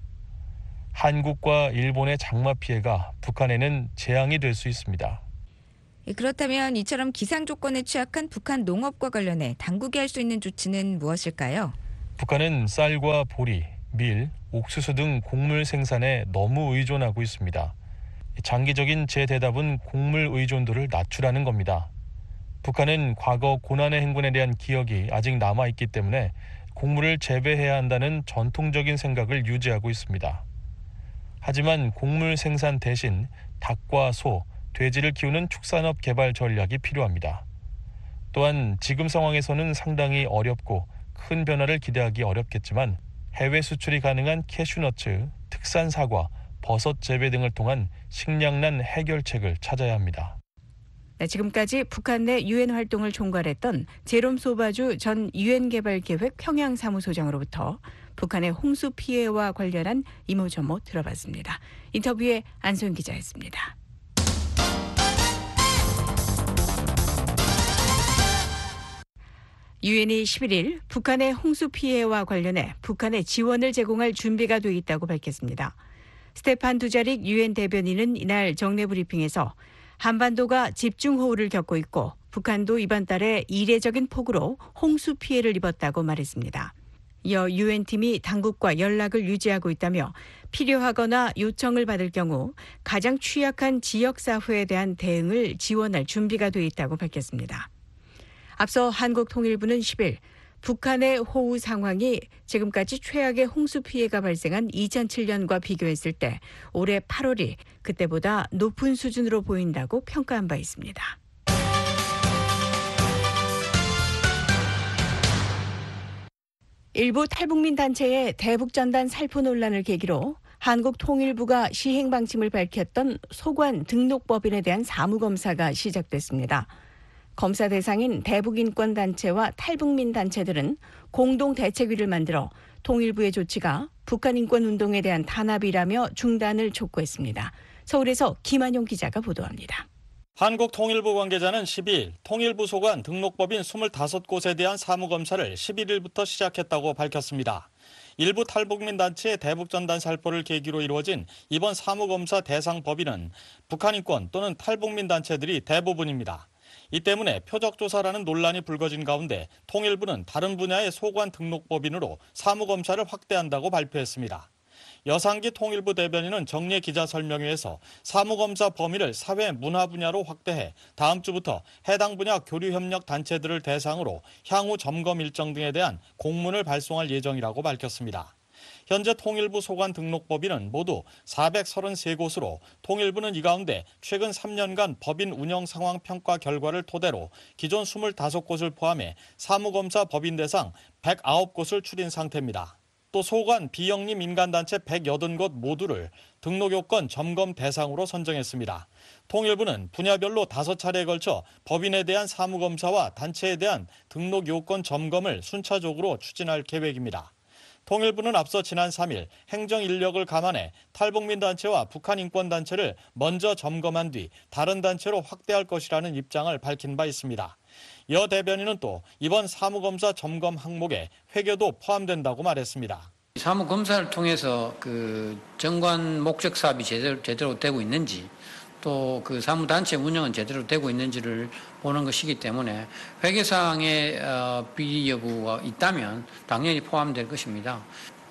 Speaker 11: 한국과 일본의 장마 피해가 북한에는 재앙이 될 수 있습니다.
Speaker 10: 그렇다면 이처럼 기상 조건에 취약한 북한 농업과 관련해 당국이 할 수 있는 조치는 무엇일까요?
Speaker 11: 북한은 쌀과 보리, 밀, 옥수수 등 곡물 생산에 너무 의존하고 있습니다. 장기적인 제 대답은 곡물 의존도를 낮추라는 겁니다. 북한은 과거 고난의 행군에 대한 기억이 아직 남아있기 때문에 곡물을 재배해야 한다는 전통적인 생각을 유지하고 있습니다. 하지만 곡물 생산 대신 닭과 소, 돼지를 키우는 축산업 개발 전략이 필요합니다. 또한 지금 상황에서는 상당히 어렵고 큰 변화를 기대하기 어렵겠지만 해외 수출이 가능한 캐슈너츠, 특산 사과, 버섯 재배 등을 통한 식량난 해결책을 찾아야 합니다.
Speaker 3: 네, 지금까지 북한 내 유엔 활동을 총괄했던 제롬 소바주 전 유엔 개발계획 평양사무소장으로부터 북한의 홍수 피해와 관련한 이모저모 들어봤습니다. 인터뷰에 안소영 기자였습니다. 유엔이 십일 일 북한의 홍수 피해와 관련해 북한에 지원을 제공할 준비가 돼 있다고 밝혔습니다. 스테판 두자릭 유엔 대변인은 이날 정례 브리핑에서 한반도가 집중호우를 겪고 있고 북한도 이번 달에 이례적인 폭우로 홍수 피해를 입었다고 말했습니다. 이어 유엔팀이 당국과 연락을 유지하고 있다며 필요하거나 요청을 받을 경우 가장 취약한 지역사회에 대한 대응을 지원할 준비가 돼 있다고 밝혔습니다. 앞서 한국통일부는 십일 북한의 호우 상황이 지금까지 최악의 홍수 피해가 발생한 이천칠 년과 비교했을 때 올해 팔월이 그때보다 높은 수준으로 보인다고 평가한 바 있습니다. 일부 탈북민 단체의 대북전단 살포 논란을 계기로 한국통일부가 시행 방침을 밝혔던 소관 등록법인에 대한 사무검사가 시작됐습니다. 검사 대상인 대북인권단체와 탈북민 단체들은 공동대책위를 만들어 통일부의 조치가 북한인권운동에 대한 탄압이라며 중단을 촉구했습니다. 서울에서 김한용 기자가 보도합니다.
Speaker 7: 한국통일부 관계자는 십이 일 통일부 소관 등록법인 이십오 곳에 대한 사무검사를 십일 일부터 시작했다고 밝혔습니다. 일부 탈북민 단체의 대북전단 살포를 계기로 이루어진 이번 사무검사 대상 법인은 북한인권 또는 탈북민 단체들이 대부분입니다. 이 때문에 표적조사라는 논란이 불거진 가운데 통일부는 다른 분야의 소관 등록법인으로 사무검사를 확대한다고 발표했습니다. 여상기 통일부 대변인은 정례 기자 설명회에서 사무검사 범위를 사회 문화 분야로 확대해 다음 주부터 해당 분야 교류협력 단체들을 대상으로 향후 점검 일정 등에 대한 공문을 발송할 예정이라고 밝혔습니다. 현재 통일부 소관 등록법인은 모두 사백삼십삼 곳으로 통일부는 이 가운데 최근 삼 년간 법인 운영 상황 평가 결과를 토대로 기존 이십오 곳을 포함해 사무검사 법인 대상 백구 곳을 추린 상태입니다. 또 소관 비영리 민간단체 백팔 곳 모두를 등록요건 점검 대상으로 선정했습니다. 통일부는 분야별로 다섯 차례에 걸쳐 법인에 대한 사무검사와 단체에 대한 등록요건 점검을 순차적으로 추진할 계획입니다. 통일부는 앞서 지난 삼 일 행정인력을 감안해 탈북민 단체와 북한 인권단체를 먼저 점검한 뒤 다른 단체로 확대할 것이라는 입장을 밝힌 바 있습니다. 여 대변인은 또 이번 사무검사 점검 항목에 회계도 포함된다고 말했습니다.
Speaker 12: 사무검사를 통해서 그 정관 목적 사업이 제대로, 제대로 되고 있는지 또 그 사무단체 운영은 제대로 되고 있는지를 보는 것이기 때문에 회계사항의 어, 비리 여부가 있다면 당연히 포함될 것입니다.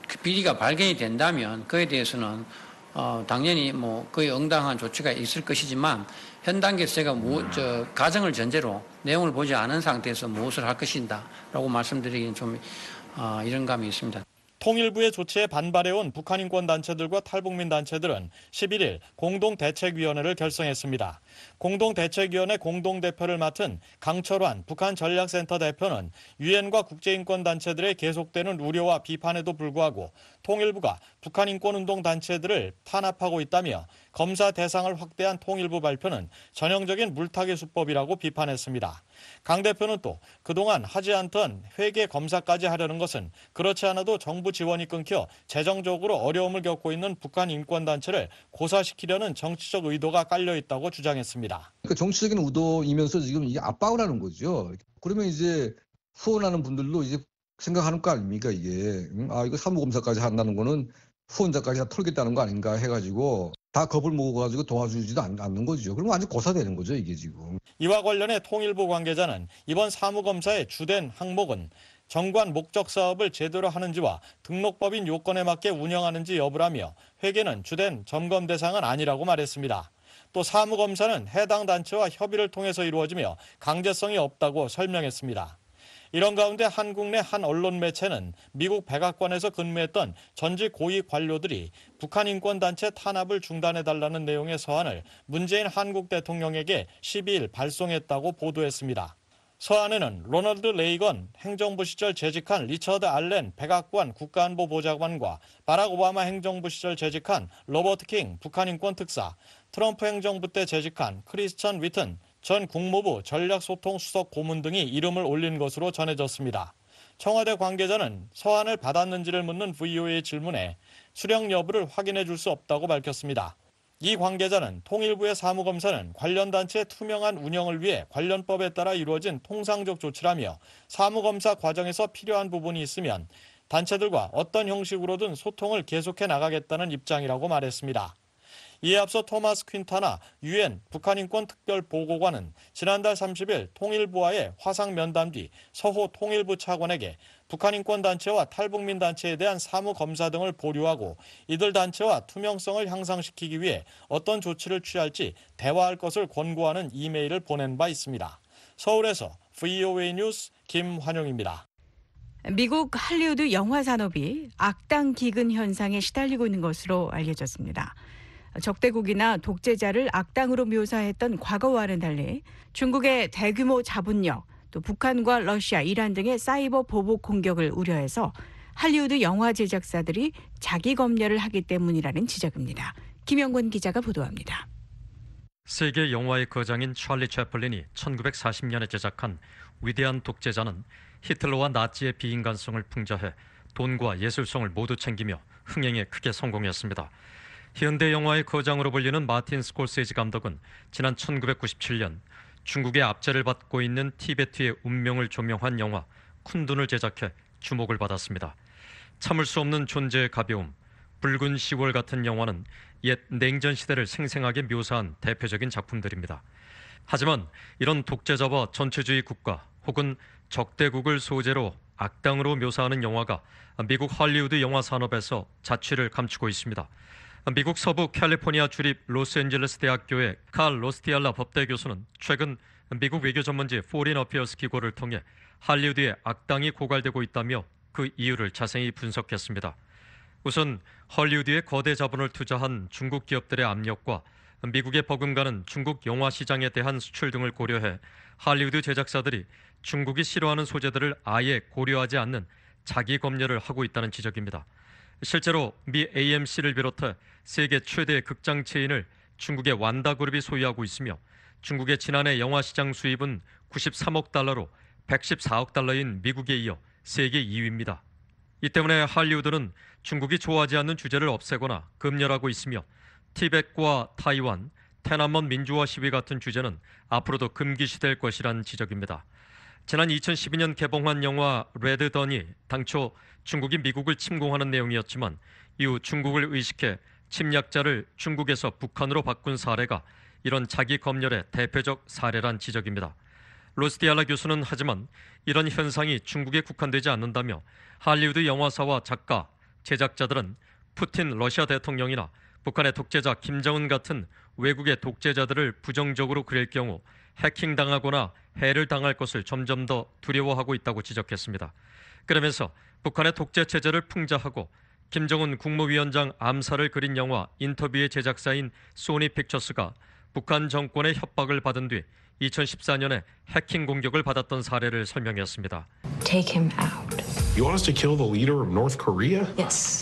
Speaker 12: 그 비리가 발견이 된다면 그에 대해서는 어, 당연히 뭐 거의 응당한 조치가 있을 것이지만 현 단계에서 제가 무, 저, 가정을 전제로 내용을 보지 않은 상태에서 무엇을 할 것인다라고 말씀드리기는 좀 어, 이런 감이 있습니다.
Speaker 7: 통일부의 조치에 반발해온 북한 인권단체들과 탈북민 단체들은 십일 일 공동대책위원회를 결성했습니다. 공동대책위원회 공동대표를 맡은 강철환 북한 전략센터 대표는 유엔과 국제인권단체들의 계속되는 우려와 비판에도 불구하고 통일부가 북한 인권운동 단체들을 탄압하고 있다며 검사 대상을 확대한 통일부 발표는 전형적인 물타기 수법이라고 비판했습니다. 강 대표는 또 그동안 하지 않던 회계 검사까지 하려는 것은 그렇지 않아도 정부 지원이 끊겨 재정적으로 어려움을 겪고 있는 북한 인권단체를 고사시키려는 정치적 의도가 깔려 있다고 주장했습니다.
Speaker 13: 그러니까 정치적인 의도이면서 지금 이게 압박을 하는 거죠. 그러면 이제 후원하는 분들도 이제 생각하는 거 아닙니까 이게. 아 이거 사무검사까지 한다는 거는 후원자까지 다 털겠다는 거 아닌가 해가지고 다 겁을 먹어가지고 도와주지도 않는 거죠. 그럼 완전 고사되는 거죠 이게 지금.
Speaker 7: 이와 관련해 통일부 관계자는 이번 사무검사의 주된 항목은 정관 목적 사업을 제대로 하는지와 등록법인 요건에 맞게 운영하는지 여부라며 회계는 주된 점검 대상은 아니라고 말했습니다. 또 사무검사는 해당 단체와 협의를 통해서 이루어지며 강제성이 없다고 설명했습니다. 이런 가운데 한국 내 한 언론 매체는 미국 백악관에서 근무했던 전직 고위 관료들이 북한 인권단체 탄압을 중단해달라는 내용의 서한을 문재인 한국 대통령에게 십이 일 발송했다고 보도했습니다. 서한에는 로널드 레이건 행정부 시절 재직한 리처드 알렌 백악관 국가안보보좌관과 바락 오바마 행정부 시절 재직한 로버트 킹 북한인권특사, 트럼프 행정부 때 재직한 크리스천 위튼 전 국무부 전략소통수석 고문 등이 이름을 올린 것으로 전해졌습니다. 청와대 관계자는 서한을 받았는지를 묻는 브이오에이의 질문에 수령 여부를 확인해 줄 수 없다고 밝혔습니다. 이 관계자는 통일부의 사무검사는 관련 단체의 투명한 운영을 위해 관련법에 따라 이루어진 통상적 조치라며 사무검사 과정에서 필요한 부분이 있으면 단체들과 어떤 형식으로든 소통을 계속해 나가겠다는 입장이라고 말했습니다. 이에 앞서 토마스 퀸타나 유엔 북한인권특별보고관은 지난달 삼십 일 통일부와의 화상 면담 뒤 서호 통일부 차관에게 북한인권단체와 탈북민단체에 대한 사무검사 등을 보류하고 이들 단체와 투명성을 향상시키기 위해 어떤 조치를 취할지 대화할 것을 권고하는 이메일을 보낸 바 있습니다. 서울에서 브이오에이 뉴스 김환용입니다.
Speaker 3: 미국 할리우드 영화 산업이 악당 기근 현상에 시달리고 있는 것으로 알려졌습니다. 적대국이나 독재자를 악당으로 묘사했던 과거와는 달리 중국의 대규모 자본력, 또 북한과 러시아, 이란 등의 사이버 보복 공격을 우려해서 할리우드 영화 제작사들이 자기 검열을 하기 때문이라는 지적입니다. 김영권 기자가 보도합니다.
Speaker 14: 세계 영화의 거장인 찰리 채플린이 천구백사십 년에 제작한 위대한 독재자는 히틀러와 나치의 비인간성을 풍자해 돈과 예술성을 모두 챙기며 흥행에 크게 성공했습니다. 현대 영화의 거장으로 불리는 마틴 스콜세지 감독은 지난 천구백구십칠 년 중국의 압제를 받고 있는 티베트의 운명을 조명한 영화 쿤둔을 제작해 주목을 받았습니다. 참을 수 없는 존재의 가벼움, 붉은 시월 같은 영화는 옛 냉전 시대를 생생하게 묘사한 대표적인 작품들입니다. 하지만 이런 독재자와 전체주의 국가 혹은 적대국을 소재로 악당으로 묘사하는 영화가 미국 할리우드 영화 산업에서 자취를 감추고 있습니다. 미국 서부 캘리포니아 주립 로스앤젤레스 대학교의 칼 로스티알라 법대 교수는 최근 미국 외교 전문지 포린 어피어스 기고를 통해 할리우드의 악당이 고갈되고 있다며 그 이유를 자세히 분석했습니다. 우선 할리우드에 거대 자본을 투자한 중국 기업들의 압력과 미국에 버금가는 중국 영화 시장에 대한 수출 등을 고려해 할리우드 제작사들이 중국이 싫어하는 소재들을 아예 고려하지 않는 자기 검열을 하고 있다는 지적입니다. 실제로 미 에이엠씨를 비롯해 세계 최대 극장 체인을 중국의 완다그룹이 소유하고 있으며 중국의 지난해 영화 시장 수입은 구십삼억 달러로 백십사억 달러인 미국에 이어 세계 이 위입니다. 이 때문에 할리우드는 중국이 좋아하지 않는 주제를 없애거나 검열하고 있으며 티벳과 타이완, 테난먼 민주화 시위 같은 주제는 앞으로도 금기시될 것이란 지적입니다. 지난 이천십이 년 개봉한 영화 레드던이 당초 중국이 미국을 침공하는 내용이었지만 이후 중국을 의식해 침략자를 중국에서 북한으로 바꾼 사례가 이런 자기 검열의 대표적 사례란 지적입니다. 로스티알라 교수는 하지만 이런 현상이 중국에 국한되지 않는다며 할리우드 영화사와 작가, 제작자들은 푸틴 러시아 대통령이나 북한의 독재자 김정은 같은 외국의 독재자들을 부정적으로 그릴 경우 해킹당하거나 해를 당할 것을 점점 더 두려워하고 있다고 지적했습니다. 그러면서 북한의 독재 체제를 풍자하고 김정은 국무위원장 암살을 그린 영화 인터뷰의 제작사인 소니 픽처스가 북한 정권의 협박을 받은 뒤 이천십사 년에 해킹 공격을 받았던 사례를 설명했습니다.
Speaker 15: Take him out.
Speaker 2: You want us to kill the leader of North Korea?
Speaker 15: Yes.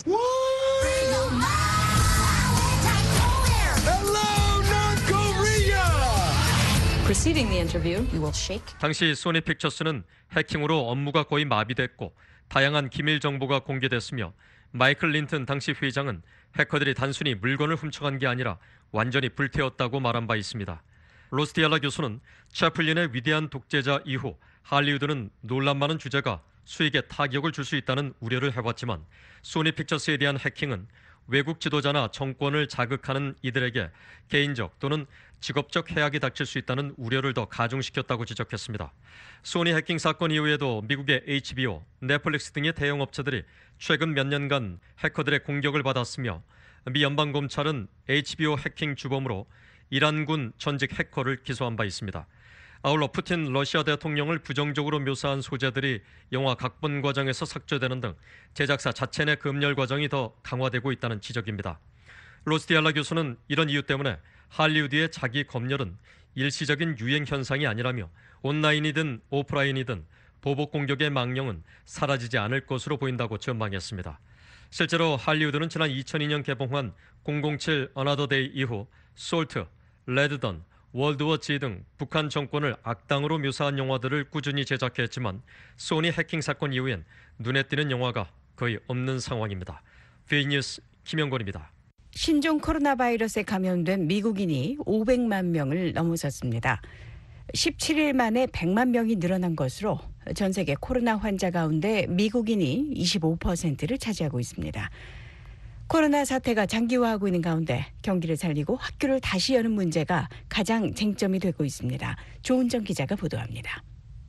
Speaker 15: Preceding the interview, you will shake.
Speaker 14: 당시 소니 픽처스는 해킹으로 업무가 거의 마비됐고 다양한 기밀 정보가 공개됐으며 마이클 린튼 당시 회장은 해커들이 단순히 물건을 훔쳐간 게 아니라 완전히 불태웠다고 말한 바 있습니다. 로스티알라 교수는 채플린의 위대한 독재자 이후 할리우드는 논란 많은 주제가 수익에 타격을 줄 수 있다는 우려를 해왔지만 소니 픽처스에 대한 해킹은 외국 지도자나 정권을 자극하는 이들에게 개인적 또는 직업적 해악이 닥칠 수 있다는 우려를 더 가중시켰다고 지적했습니다. 소니 해킹 사건 이후에도 미국의 에이치비오, 넷플릭스 등의 대형 업체들이 최근 몇 년간 해커들의 공격을 받았으며 미 연방검찰은 에이치비오 해킹 주범으로 이란군 전직 해커를 기소한 바 있습니다. 아울러 푸틴 러시아 대통령을 부정적으로 묘사한 소재들이 영화 각본 과정에서 삭제되는 등 제작사 자체 내 검열 과정이 더 강화되고 있다는 지적입니다. 로스티알라 교수는 이런 이유 때문에 할리우드의 자기 검열은 일시적인 유행 현상이 아니라며 온라인이든 오프라인이든 보복 공격의 망령은 사라지지 않을 것으로 보인다고 전망했습니다. 실제로 할리우드는 지난 이천이 년 개봉한 공공칠 어나더 데이 이후 솔트, 레드던, 월드워 지 등 북한 정권을 악당으로 묘사한 영화들을 꾸준히 제작했지만 소니 해킹 사건 이후엔 눈에 띄는 영화가 거의 없는 상황입니다. 비뉴스 김영권입니다.
Speaker 3: 신종 코로나 바이러스에 감염된 미국인이 오백만 명을 넘어섰습니다. 십칠 일 만에 백만 명이 늘어난 것으로 전 세계 코로나 환자 가운데 미국인이 이십오 퍼센트를 차지하고 있습니다. 코로나 사태가 장기화하고 있는 가운데 경기를 살리고 학교를 다시 여는 문제가 가장 쟁점이 되고 있습니다. 조은정 기자가 보도합니다.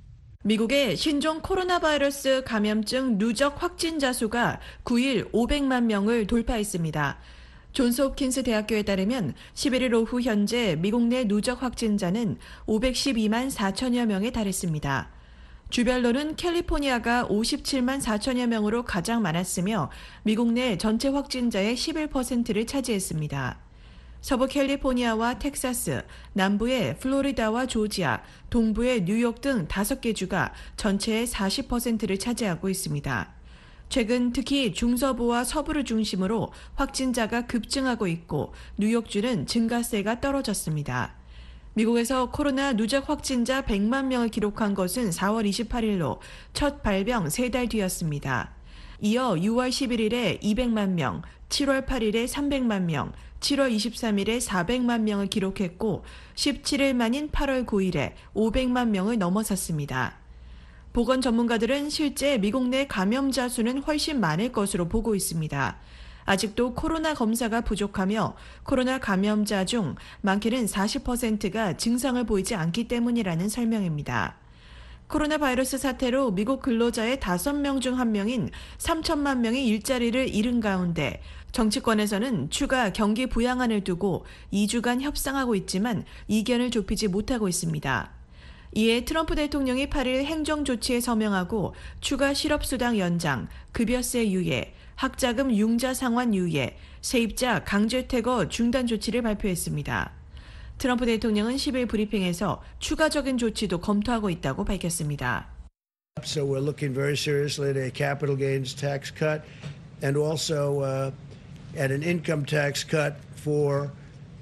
Speaker 16: 미국의 신종 코로나 바이러스 감염증 누적 확진자 수가 구 일 오백만 명을 돌파했습니다. 존스홉킨스 대학교에 따르면 십일 일 오후 현재 미국 내 누적 확진자는 오백십이만 사천여 명에 달했습니다. 주별로는 캘리포니아가 오십칠만 사천여 명으로 가장 많았으며 미국 내 전체 확진자의 십일 퍼센트를 차지했습니다. 서부 캘리포니아와 텍사스, 남부의 플로리다와 조지아, 동부의 뉴욕 등 다섯 개 주가 전체의 사십 퍼센트를 차지하고 있습니다. 최근 특히 중서부와 서부를 중심으로 확진자가 급증하고 있고 뉴욕주는 증가세가 떨어졌습니다. 미국에서 코로나 누적 확진자 백만 명을 기록한 것은 사월 이십팔일로 첫 발병 세 달 뒤였습니다. 이어 유월 십일일에 이백만 명, 칠월 팔일에 삼백만 명, 칠월 이십삼일에 사백만 명을 기록했고 십칠 일 만인 팔월 구일에 오백만 명을 넘어섰습니다. 보건 전문가들은 실제 미국 내 감염자 수는 훨씬 많을 것으로 보고 있습니다. 아직도 코로나 검사가 부족하며 코로나 감염자 중 많게는 사십 퍼센트가 증상을 보이지 않기 때문이라는 설명입니다. 코로나 바이러스 사태로 미국 근로자의 다섯 명 중 한 명인 삼천만 명이 일자리를 잃은 가운데 정치권에서는 추가 경기 부양안을 두고 이 주간 협상하고 있지만 이견을 좁히지 못하고 있습니다. 이에 트럼프 대통령이 팔 일 행정조치에 서명하고 추가 실업수당 연장, 급여세 유예, 학자금 융자 상환 유예, 세입자 강제퇴거 중단 조치를 발표했습니다. 트럼프 대통령은 십 일 브리핑에서 추가적인 조치도 검토하고 있다고 밝혔습니다.
Speaker 6: So we're looking very seriously at a capital gains tax cut and also uh, at an income tax cut for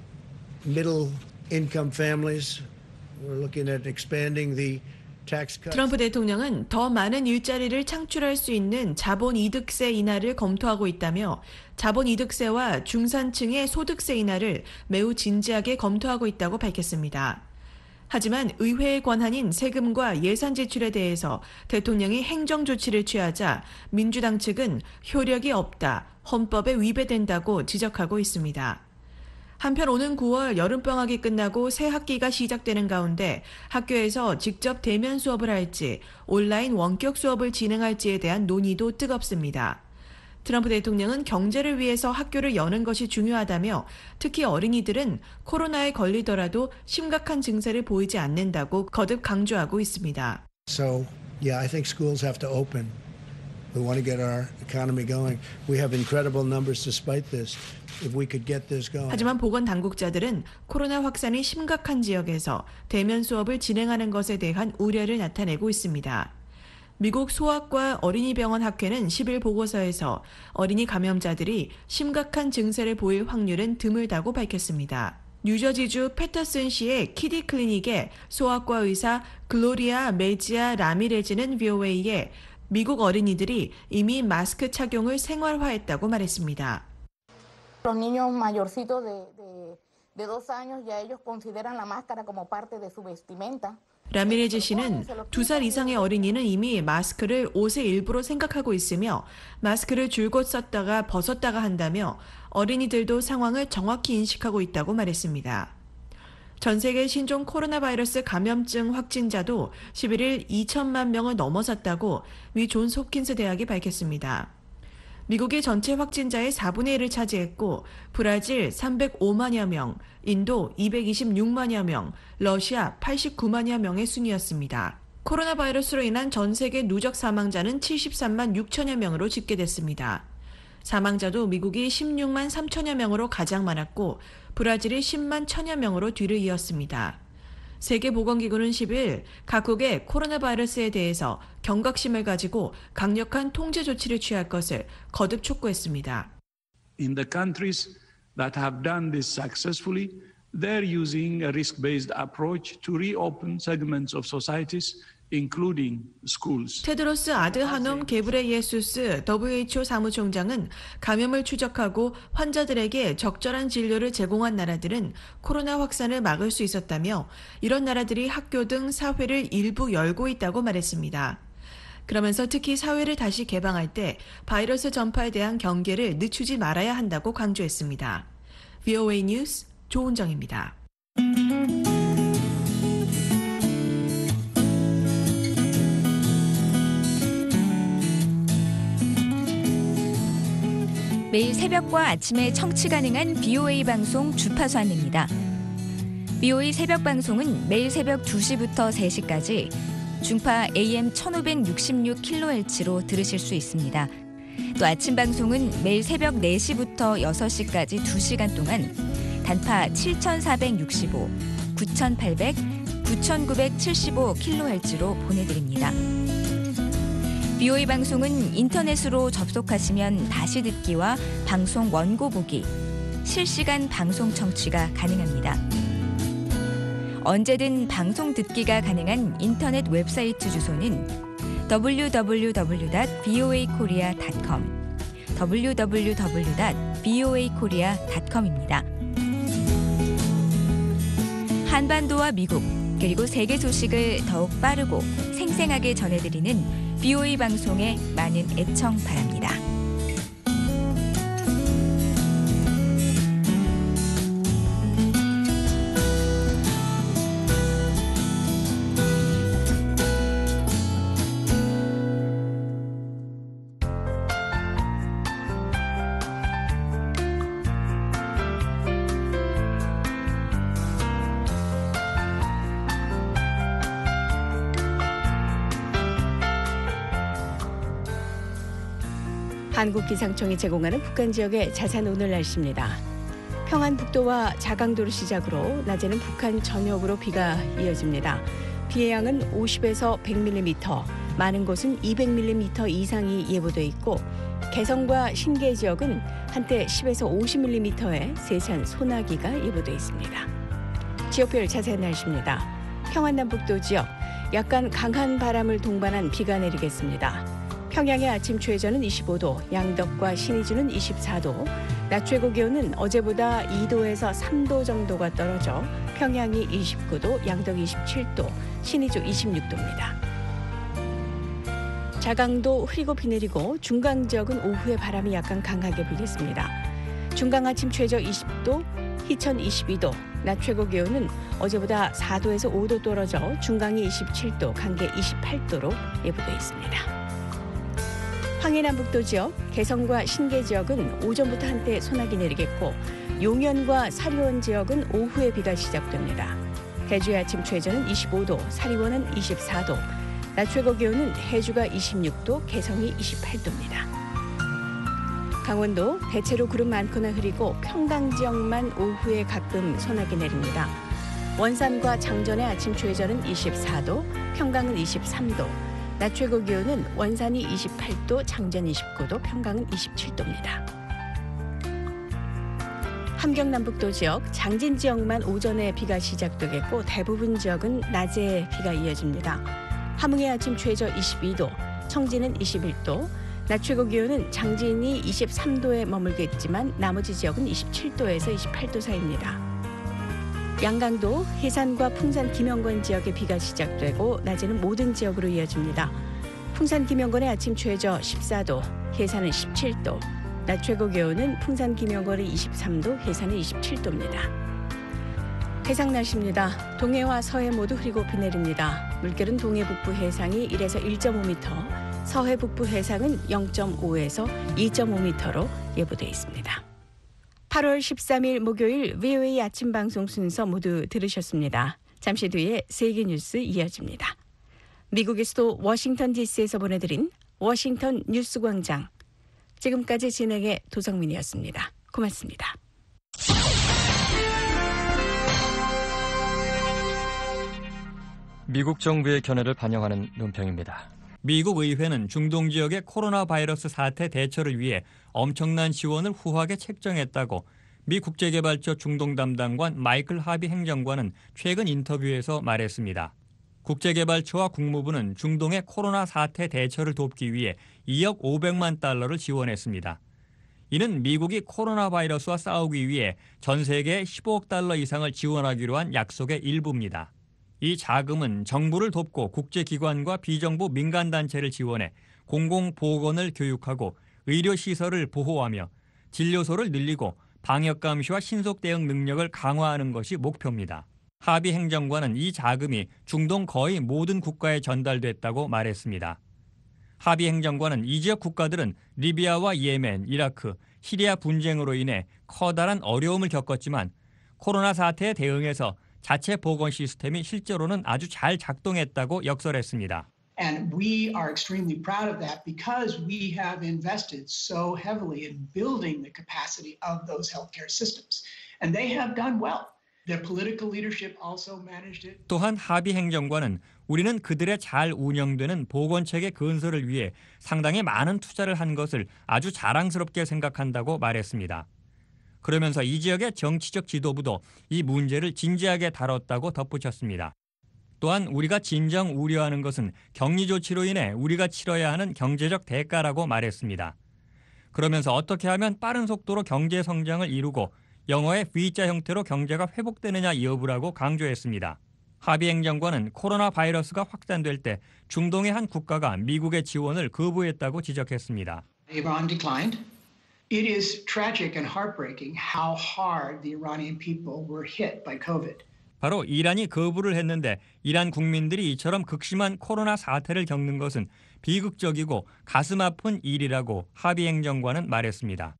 Speaker 6: middle income families. We're looking at expanding the tax cut.
Speaker 16: 트럼프 대통령은 더 많은 일자리를 창출할 수 있는 자본이득세 인하를 검토하고 있다며 자본이득세와 중산층의 소득세 인하를 매우 진지하게 검토하고 있다고 밝혔습니다. 하지만 의회의 권한인 세금과 예산 지출에 대해서 대통령이 행정 조치를 취하자 민주당 측은 효력이 없다, 헌법에 위배된다고 지적하고 있습니다. 한편 오는 구월 여름방학이 끝나고 새 학기가 시작되는 가운데 학교에서 직접 대면 수업을 할지 온라인 원격 수업을 진행할지에 대한 논의도 뜨겁습니다. 트럼프 대통령은 경제를 위해서 학교를 여는 것이 중요하다며 특히 어린이들은 코로나에 걸리더라도 심각한 증세를 보이지 않는다고 거듭 강조하고 있습니다.
Speaker 6: So, yeah, I think schools have to open. We want to get our economy going. We have incredible numbers despite this. If we could get this going.
Speaker 16: 하지만 보건 당국자들은 코로나 확산이 심각한 지역에서 대면 수업을 진행하는 것에 대한 우려를 나타내고 있습니다. 미국 소아과 어린이병원 학회는 십 일 보고서에서 어린이 감염자들이 심각한 증세를 보일 확률은 드물다고 밝혔습니다. 뉴저지주 패터슨시의 키디 클리닉의 소아과 의사 글로리아 메지아 라미레즈는 브이오에이에 미국 어린이들이 이미 마스크 착용을 생활화했다고 말했습니다.
Speaker 17: Los niños mayorcitos de, de, de dos años ya ellos consideran la máscara como parte de su vestimenta.
Speaker 16: 라미레즈 씨는 두 살 이상의 어린이는 이미 마스크를 옷의 일부로 생각하고 있으며 마스크를 줄곧 썼다가 벗었다가 한다며 어린이들도 상황을 정확히 인식하고 있다고 말했습니다. 전 세계 신종 코로나 바이러스 감염증 확진자도 십일 일 이천만 명을 넘어섰다고 미 존스 홉킨스 대학이 밝혔습니다. 미국이 전체 확진자의 사분의 일을 차지했고 브라질 삼백오만여 명, 인도 이백이십육만여 명, 러시아 팔십구만여 명의 순이었습니다. 코로나 바이러스로 인한 전 세계 누적 사망자는 칠십삼만 육천여 명으로 집계됐습니다. 사망자도 미국이 십육만 삼천여 명으로 가장 많았고 브라질이 십만 천여 명으로 뒤를 이었습니다. 세계보건기구는 십 일 각국의 코로나 바이러스에 대해서 경각심을 가지고 강력한 통제 조치를 취할 것을 거듭 촉구했습니다.
Speaker 18: In the countries that have done this successfully, they're using a risk-based approach to reopen segments of societies, including schools.
Speaker 16: 테드로스 아드하놈 게브레예수스 더블유에이치오 사무총장은 감염을 추적하고 환자들에게 적절한 진료를 제공한 나라들은 코로나 확산을 막을 수 있었다며 이런 나라들이 학교 등 사회를 일부 열고 있다고 말했습니다. 그러면서 특히 사회를 다시 개방할 때 바이러스 전파에 대한 경계를 늦추지 말아야 한다고 강조했습니다. 브이오에이 뉴스 조은정입니다.
Speaker 10: 매일 새벽과 아침에 청취 가능한 브이오에이 방송 주파수 안내입니다. 브이오에이 새벽 방송은 매일 새벽 두 시부터 세 시까지 중파 에이엠 천오백육십육 킬로헤르츠로 들으실 수 있습니다. 또 아침 방송은 매일 새벽 네 시부터 여섯 시까지 두 시간 동안 단파 칠천사백육십오, 구천팔백, 구천구백칠십오 킬로헤르츠로 보내드립니다. 브이오에이 방송은 인터넷으로 접속하시면 다시 듣기와 방송 원고 보기, 실시간 방송 청취가 가능합니다. 언제든 방송 듣기가 가능한 인터넷 웹사이트 주소는 더블유 더블유 더블유 닷 브이오에이 코리아 닷 컴, 더블유 더블유 더블유 닷 브이오에이 코리아 닷 컴입니다. 한반도와 미국, 그리고 세계 소식을 더욱 빠르고 생생하게 전해드리는 브이오에이 방송에 많은 애청 바랍니다.
Speaker 3: 한국기상청이 제공하는 북한 지역의 자세한 오늘 날씨입니다. 평안북도와 자강도를 시작으로 낮에는 북한 전역으로 비가 이어집니다. 비의 양은 오십에서 백 밀리미터, 많은 곳은 이백 밀리미터 이상이 예보돼 있고 개성과 신계 지역은 한때 십에서 오십 밀리미터의 세찬 소나기가 예보돼 있습니다. 지역별 자세한 날씨입니다. 평안남북도 지역, 약간 강한 바람을 동반한 비가 내리겠습니다. 평양의 아침 최저는 이십오 도, 양덕과 신의주는 이십사 도, 낮 최고 기온은 어제보다 이 도에서 삼 도 정도가 떨어져 평양이 이십구 도, 양덕 이십칠 도, 신의주 이십육 도입니다. 자강도 흐리고 비 내리고 중강 지역은 오후에 바람이 약간 강하게 불겠습니다. 중강 아침 최저 이십 도, 희천 이십이 도, 낮 최고 기온은 어제보다 사 도에서 오 도 떨어져 중강이 이십칠 도, 강계 이십팔 도로 예보돼 있습니다. 황해남북도 지역, 개성과 신계 지역은 오전부터 한때 소나기 내리겠고 용현과 사리원 지역은 오후에 비가 시작됩니다. 해주의 아침 최저는 이십오 도, 사리원은 이십사 도, 낮 최고 기온은 해주가 이십육 도, 개성이 이십팔 도입니다. 강원도 대체로 구름 많거나 흐리고 평강 지역만 오후에 가끔 소나기 내립니다. 원산과 장전의 아침 최저는 이십사 도, 평강은 이십삼 도, 낮 최고 기온은 원산이 이십팔 도, 장전 이십구 도, 평강은 이십칠 도입니다. 함경남북도 지역, 장진 지역만 오전에 비가 시작되겠고 대부분 지역은 낮에 비가 이어집니다. 함흥의 아침 최저 이십이 도, 청진은 이십일 도, 낮 최고 기온은 장진이 이십삼 도에 머물겠지만 나머지 지역은 이십칠 도에서 이십팔 도 사이입니다. 양강도, 해산과 풍산 김영권 지역에 비가 시작되고 낮에는 모든 지역으로 이어집니다. 풍산 김영권의 아침 최저 십사 도, 해산은 십칠 도, 낮 최고 기온은 풍산 김영권이 이십삼 도, 해산은 이십칠 도입니다. 해상 날씨입니다. 동해와 서해 모두 흐리고 비 내립니다. 물결은 동해 북부 해상이 일에서 일 점 오 미터, 서해 북부 해상은 영 점 오에서 이 점 오 미터로 예보돼 있습니다. 팔월 십삼일 목요일 브이오에이 아침 방송 순서 모두 들으셨습니다. 잠시 뒤에 세계 뉴스 이어집니다. 미국의 수도 워싱턴 디씨에서 보내드린 워싱턴 뉴스 광장. 지금까지 진행의 도성민이었습니다. 고맙습니다.
Speaker 14: 미국 정부의 견해를 반영하는 논평입니다.
Speaker 19: 미국 의회는 중동 지역의 코로나 바이러스 사태 대처를 위해 엄청난 지원을 후하게 책정했다고 미 국제개발처 중동 담당관 마이클 하비 행정관은 최근 인터뷰에서 말했습니다. 국제개발처와 국무부는 중동의 코로나 사태 대처를 돕기 위해 이억 오백만 달러를 지원했습니다. 이는 미국이 코로나 바이러스와 싸우기 위해 전 세계에 십오억 달러 이상을 지원하기로 한 약속의 일부입니다. 이 자금은 정부를 돕고 국제기관과 비정부 민간단체를 지원해 공공보건을 교육하고 의료시설을 보호하며 진료소를 늘리고 방역감시와 신속대응 능력을 강화하는 것이 목표입니다. 하비 행정관은 이 자금이 중동 거의 모든 국가에 전달됐다고 말했습니다. 하비 행정관은 이 지역 국가들은 리비아와 예멘, 이라크, 시리아 분쟁으로 인해 커다란 어려움을 겪었지만 코로나 사태에 대응해서 자체 보건 시스템이 실제로는 아주 잘 작동했다고 역설했습니다.
Speaker 20: And we are extremely proud of that because we have invested so heavily in building the capacity of those healthcare systems. And they have done well. Their political leadership also managed it.
Speaker 19: 또한 하비 행정관은 우리는 그들의 잘 운영되는 보건체계 건설을 위해 상당히 많은 투자를 한 것을 아주 자랑스럽게 생각한다고 말했습니다. 그러면서 이 지역의 정치적 지도부도 이 문제를 진지하게 다뤘다고 덧붙였습니다. 또한 우리가 진정 우려하는 것은 격리 조치로 인해 우리가 치러야 하는 경제적 대가라고 말했습니다. 그러면서 어떻게 하면 빠른 속도로 경제 성장을 이루고 영어의 V자 형태로 경제가 회복되느냐 여부라고 강조했습니다. 하비 행정관은 코로나 바이러스가 확산될 때 중동의 한 국가가 미국의 지원을 거부했다고 지적했습니다.
Speaker 20: Iran declined. It is tragic and heartbreaking how hard the Iranian people were hit by COVID.
Speaker 19: 바로 이란이 거부를 했는데 이란 국민들이 이처럼 극심한 코로나 사태를 겪는 것은 비극적이고 가슴 아픈 일이라고 하비 행정관은 말했습니다.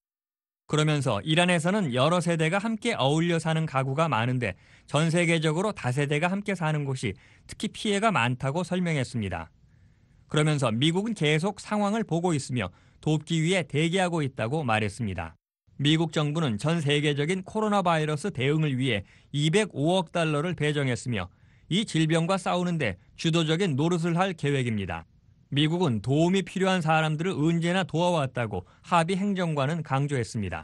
Speaker 19: 그러면서 이란에서는 여러 세대가 함께 어울려 사는 가구가 많은데 전 세계적으로 다세대가 함께 사는 곳이 특히 피해가 많다고 설명했습니다. 그러면서 미국은 계속 상황을 보고 있으며 돕기 위해 대기하고 있다고 말했습니다. 미국 정부는 전 세계적인 코로나 바이러스 대응을 위해 이백오억 달러를 배정했으며 이 질병과 싸우는데 주도적인 노릇을 할 계획입니다. 미국은 도움이 필요한 사람들을 언제나 도와왔다고 하비 행정관은 강조했습니다.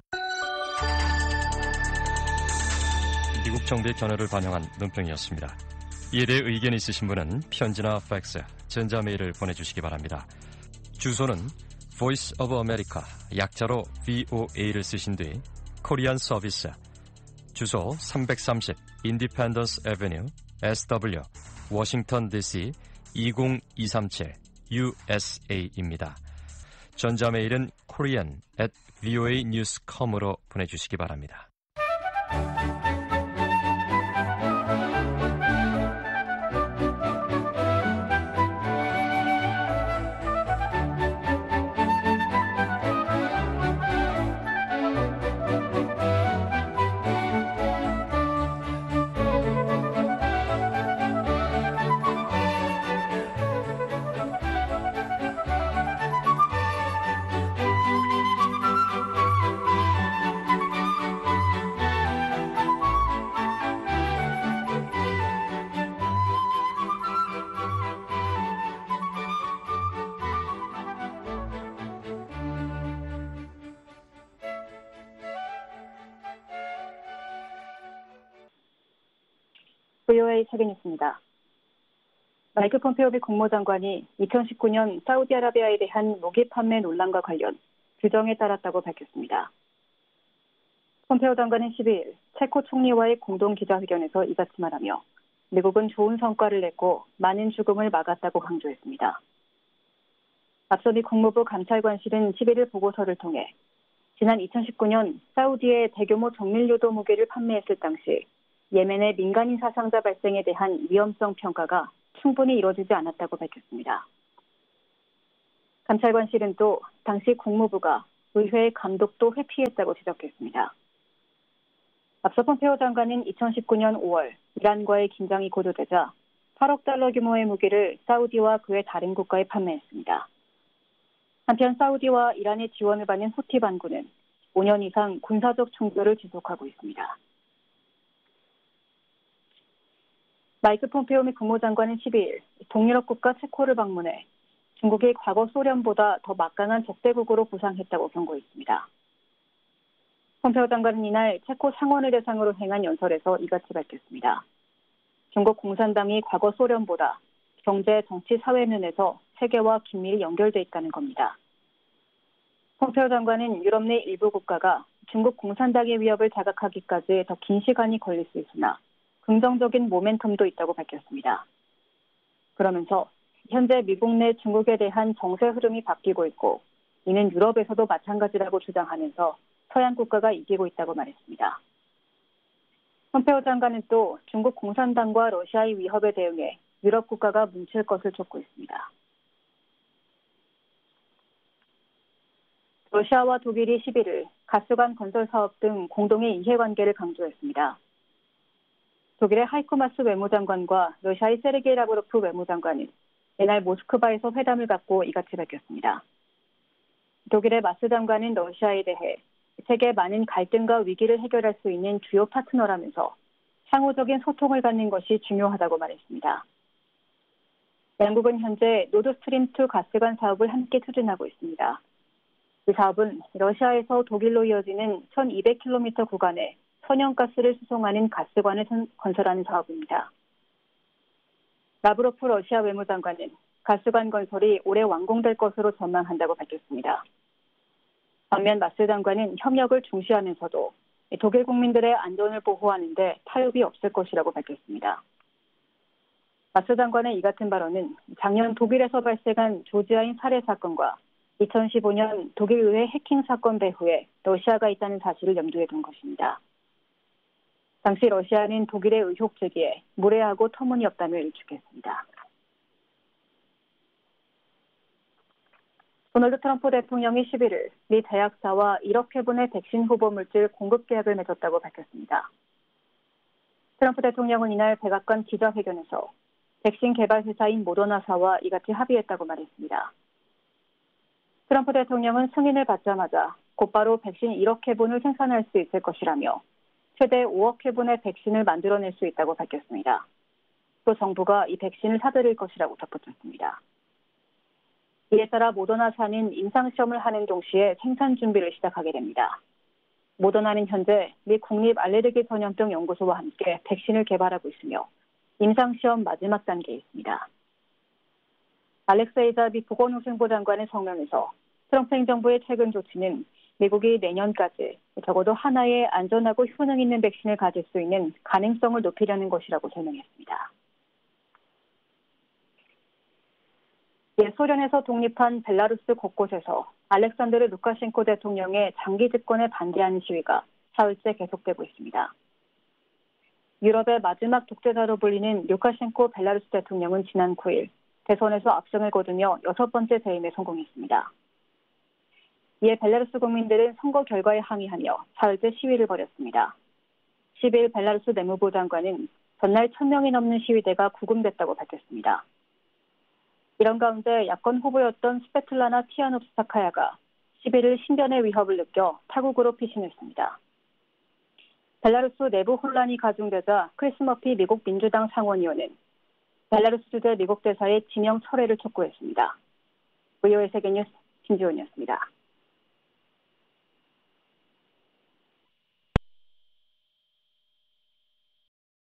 Speaker 14: 미국 정부의 견해를 반영한 논평이었습니다. 이에 대해 의견이 있으신 분은 편지나 팩스, 전자메일을 보내주시기 바랍니다. 주소는 Voice of America, 약자로 브이오에이를 쓰신 뒤 코리안 서비스, 주소 삼백삼십 Independence Avenue, 에스더블유, 워싱턴 디씨 이공이삼칠 유에스에이입니다. 전자메일은 korean at 브이오에이 뉴스 닷컴으로 보내주시기 바랍니다.
Speaker 1: 브이오에이 세계뉴스입니다. 마이크 폼페오 미 국무장관이 이천십구 년 사우디아라비아에 대한 무기 판매 논란과 관련 규정에 따랐다고 밝혔습니다. 폼페오 장관은 십이 일 체코 총리와의 공동 기자회견에서 이같이 말하며 미국은 좋은 성과를 냈고 많은 죽음을 막았다고 강조했습니다. 앞서 미 국무부 감찰관실은 십일 일 보고서를 통해 지난 이천십구 년 사우디에 대규모 정밀유도 무기를 판매했을 당시 예멘의 민간인 사상자 발생에 대한 위험성 평가가 충분히 이루어지지 않았다고 밝혔습니다. 감찰관실은 또 당시 국무부가 의회의 감독도 회피했다고 지적했습니다. 앞서 폼페오 장관은 이천십구 년 오월 이란과의 긴장이 고조되자 팔억 달러 규모의 무기를 사우디와 그의 다른 국가에 판매했습니다. 한편 사우디와 이란의 지원을 받는 후티 반군은 오 년 이상 군사적 충돌을 지속하고 있습니다. 마이크 폼페오 미 국무장관은 십이 일 동유럽 국가 체코를 방문해 중국이 과거 소련보다 더 막강한 적대국으로 부상했다고 경고했습니다. 폼페오 장관은 이날 체코 상원을 대상으로 행한 연설에서 이같이 밝혔습니다. 중국 공산당이 과거 소련보다 경제, 정치, 사회 면에서 세계와 긴밀히 연결돼 있다는 겁니다. 폼페오 장관은 유럽 내 일부 국가가 중국 공산당의 위협을 자각하기까지 더 긴 시간이 걸릴 수 있으나 긍정적인 모멘텀도 있다고 밝혔습니다. 그러면서 현재 미국 내 중국에 대한 정세 흐름이 바뀌고 있고 이는 유럽에서도 마찬가지라고 주장하면서 서양 국가가 이기고 있다고 말했습니다. 폼페오 장관은 또 중국 공산당과 러시아의 위협에 대응해 유럽 국가가 뭉칠 것을 촉구했습니다. 러시아와 독일이 십일 일 가스관 건설 사업 등 공동의 이해관계를 강조했습니다. 독일의 하이코 마스 외무장관과 러시아의 세르게이 라브로프 외무장관은 이날 모스크바에서 회담을 갖고 이같이 밝혔습니다. 독일의 마스 장관은 러시아에 대해 세계의 많은 갈등과 위기를 해결할 수 있는 주요 파트너라면서 상호적인 소통을 갖는 것이 중요하다고 말했습니다. 양국은 현재 노드스트림 투 가스관 사업을 함께 추진하고 있습니다. 이 사업은 러시아에서 독일로 이어지는 천이백 킬로미터 구간에 천연가스를 수송하는 가스관을 건설하는 사업입니다. 라브로프 러시아 외무장관은 가스관 건설이 올해 완공될 것으로 전망한다고 밝혔습니다. 반면 마스 장관은 협력을 중시하면서도 독일 국민들의 안전을 보호하는 데 타협이 없을 것이라고 밝혔습니다. 마스 장관의 이 같은 발언은 작년 독일에서 발생한 조지아인 살해 사건과 이천십오 년 독일 의회 해킹 사건 배후에 러시아가 있다는 사실을 염두에 둔 것입니다. 당시 러시아는 독일의 의혹 제기에 무례하고 터무니없다며 일축했습니다. 도널드 트럼프 대통령이 십일 일 미 제약사와 일억 회분의 백신 후보 물질 공급 계약을 맺었다고 밝혔습니다. 트럼프 대통령은 이날 백악관 기자회견에서 백신 개발 회사인 모더나사와 이같이 합의했다고 말했습니다. 트럼프 대통령은 승인을 받자마자 곧바로 백신 일억 회분을 생산할 수 있을 것이라며 최대 오억 회분의 백신을 만들어낼 수 있다고 밝혔습니다. 또 정부가 이 백신을 사들일 것이라고 덧붙였습니다. 이에 따라 모더나사는 임상시험을 하는 동시에 생산 준비를 시작하게 됩니다. 모더나는 현재 미 국립 알레르기 전염병 연구소와 함께 백신을 개발하고 있으며 임상시험 마지막 단계에 있습니다. 알렉스 에이자 미 보건복지부 장관의 성명에서 트럼프 행정부의 최근 조치는 미국이 내년까지 적어도 하나의 안전하고 효능 있는 백신을 가질 수 있는 가능성을 높이려는 것이라고 설명했습니다. 예, 소련에서 독립한 벨라루스 곳곳에서 알렉산드르 루카셴코 대통령의 장기 집권에 반대하는 시위가 사흘째 계속되고 있습니다. 유럽의 마지막 독재자로 불리는 루카셴코 벨라루스 대통령은 지난 구 일 대선에서 압승을 거두며 여섯 번째 재임에 성공했습니다. 이에 벨라루스 국민들은 선거 결과에 항의하며 사흘째 시위를 벌였습니다. 십일 일 벨라루스 내무부 장관은 전날 천 명이 넘는 시위대가 구금됐다고 밝혔습니다. 이런 가운데 야권 후보였던 스베틀라나 티아노브스타카야가 십일 일 신변의 위협을 느껴 타국으로 피신했습니다. 벨라루스 내부 혼란이 가중되자 크리스 머피 미국 민주당 상원의원은 벨라루스 주재 미국 대사의 지명 철회를 촉구했습니다. 브이오에이 세계뉴스 김지훈이었습니다.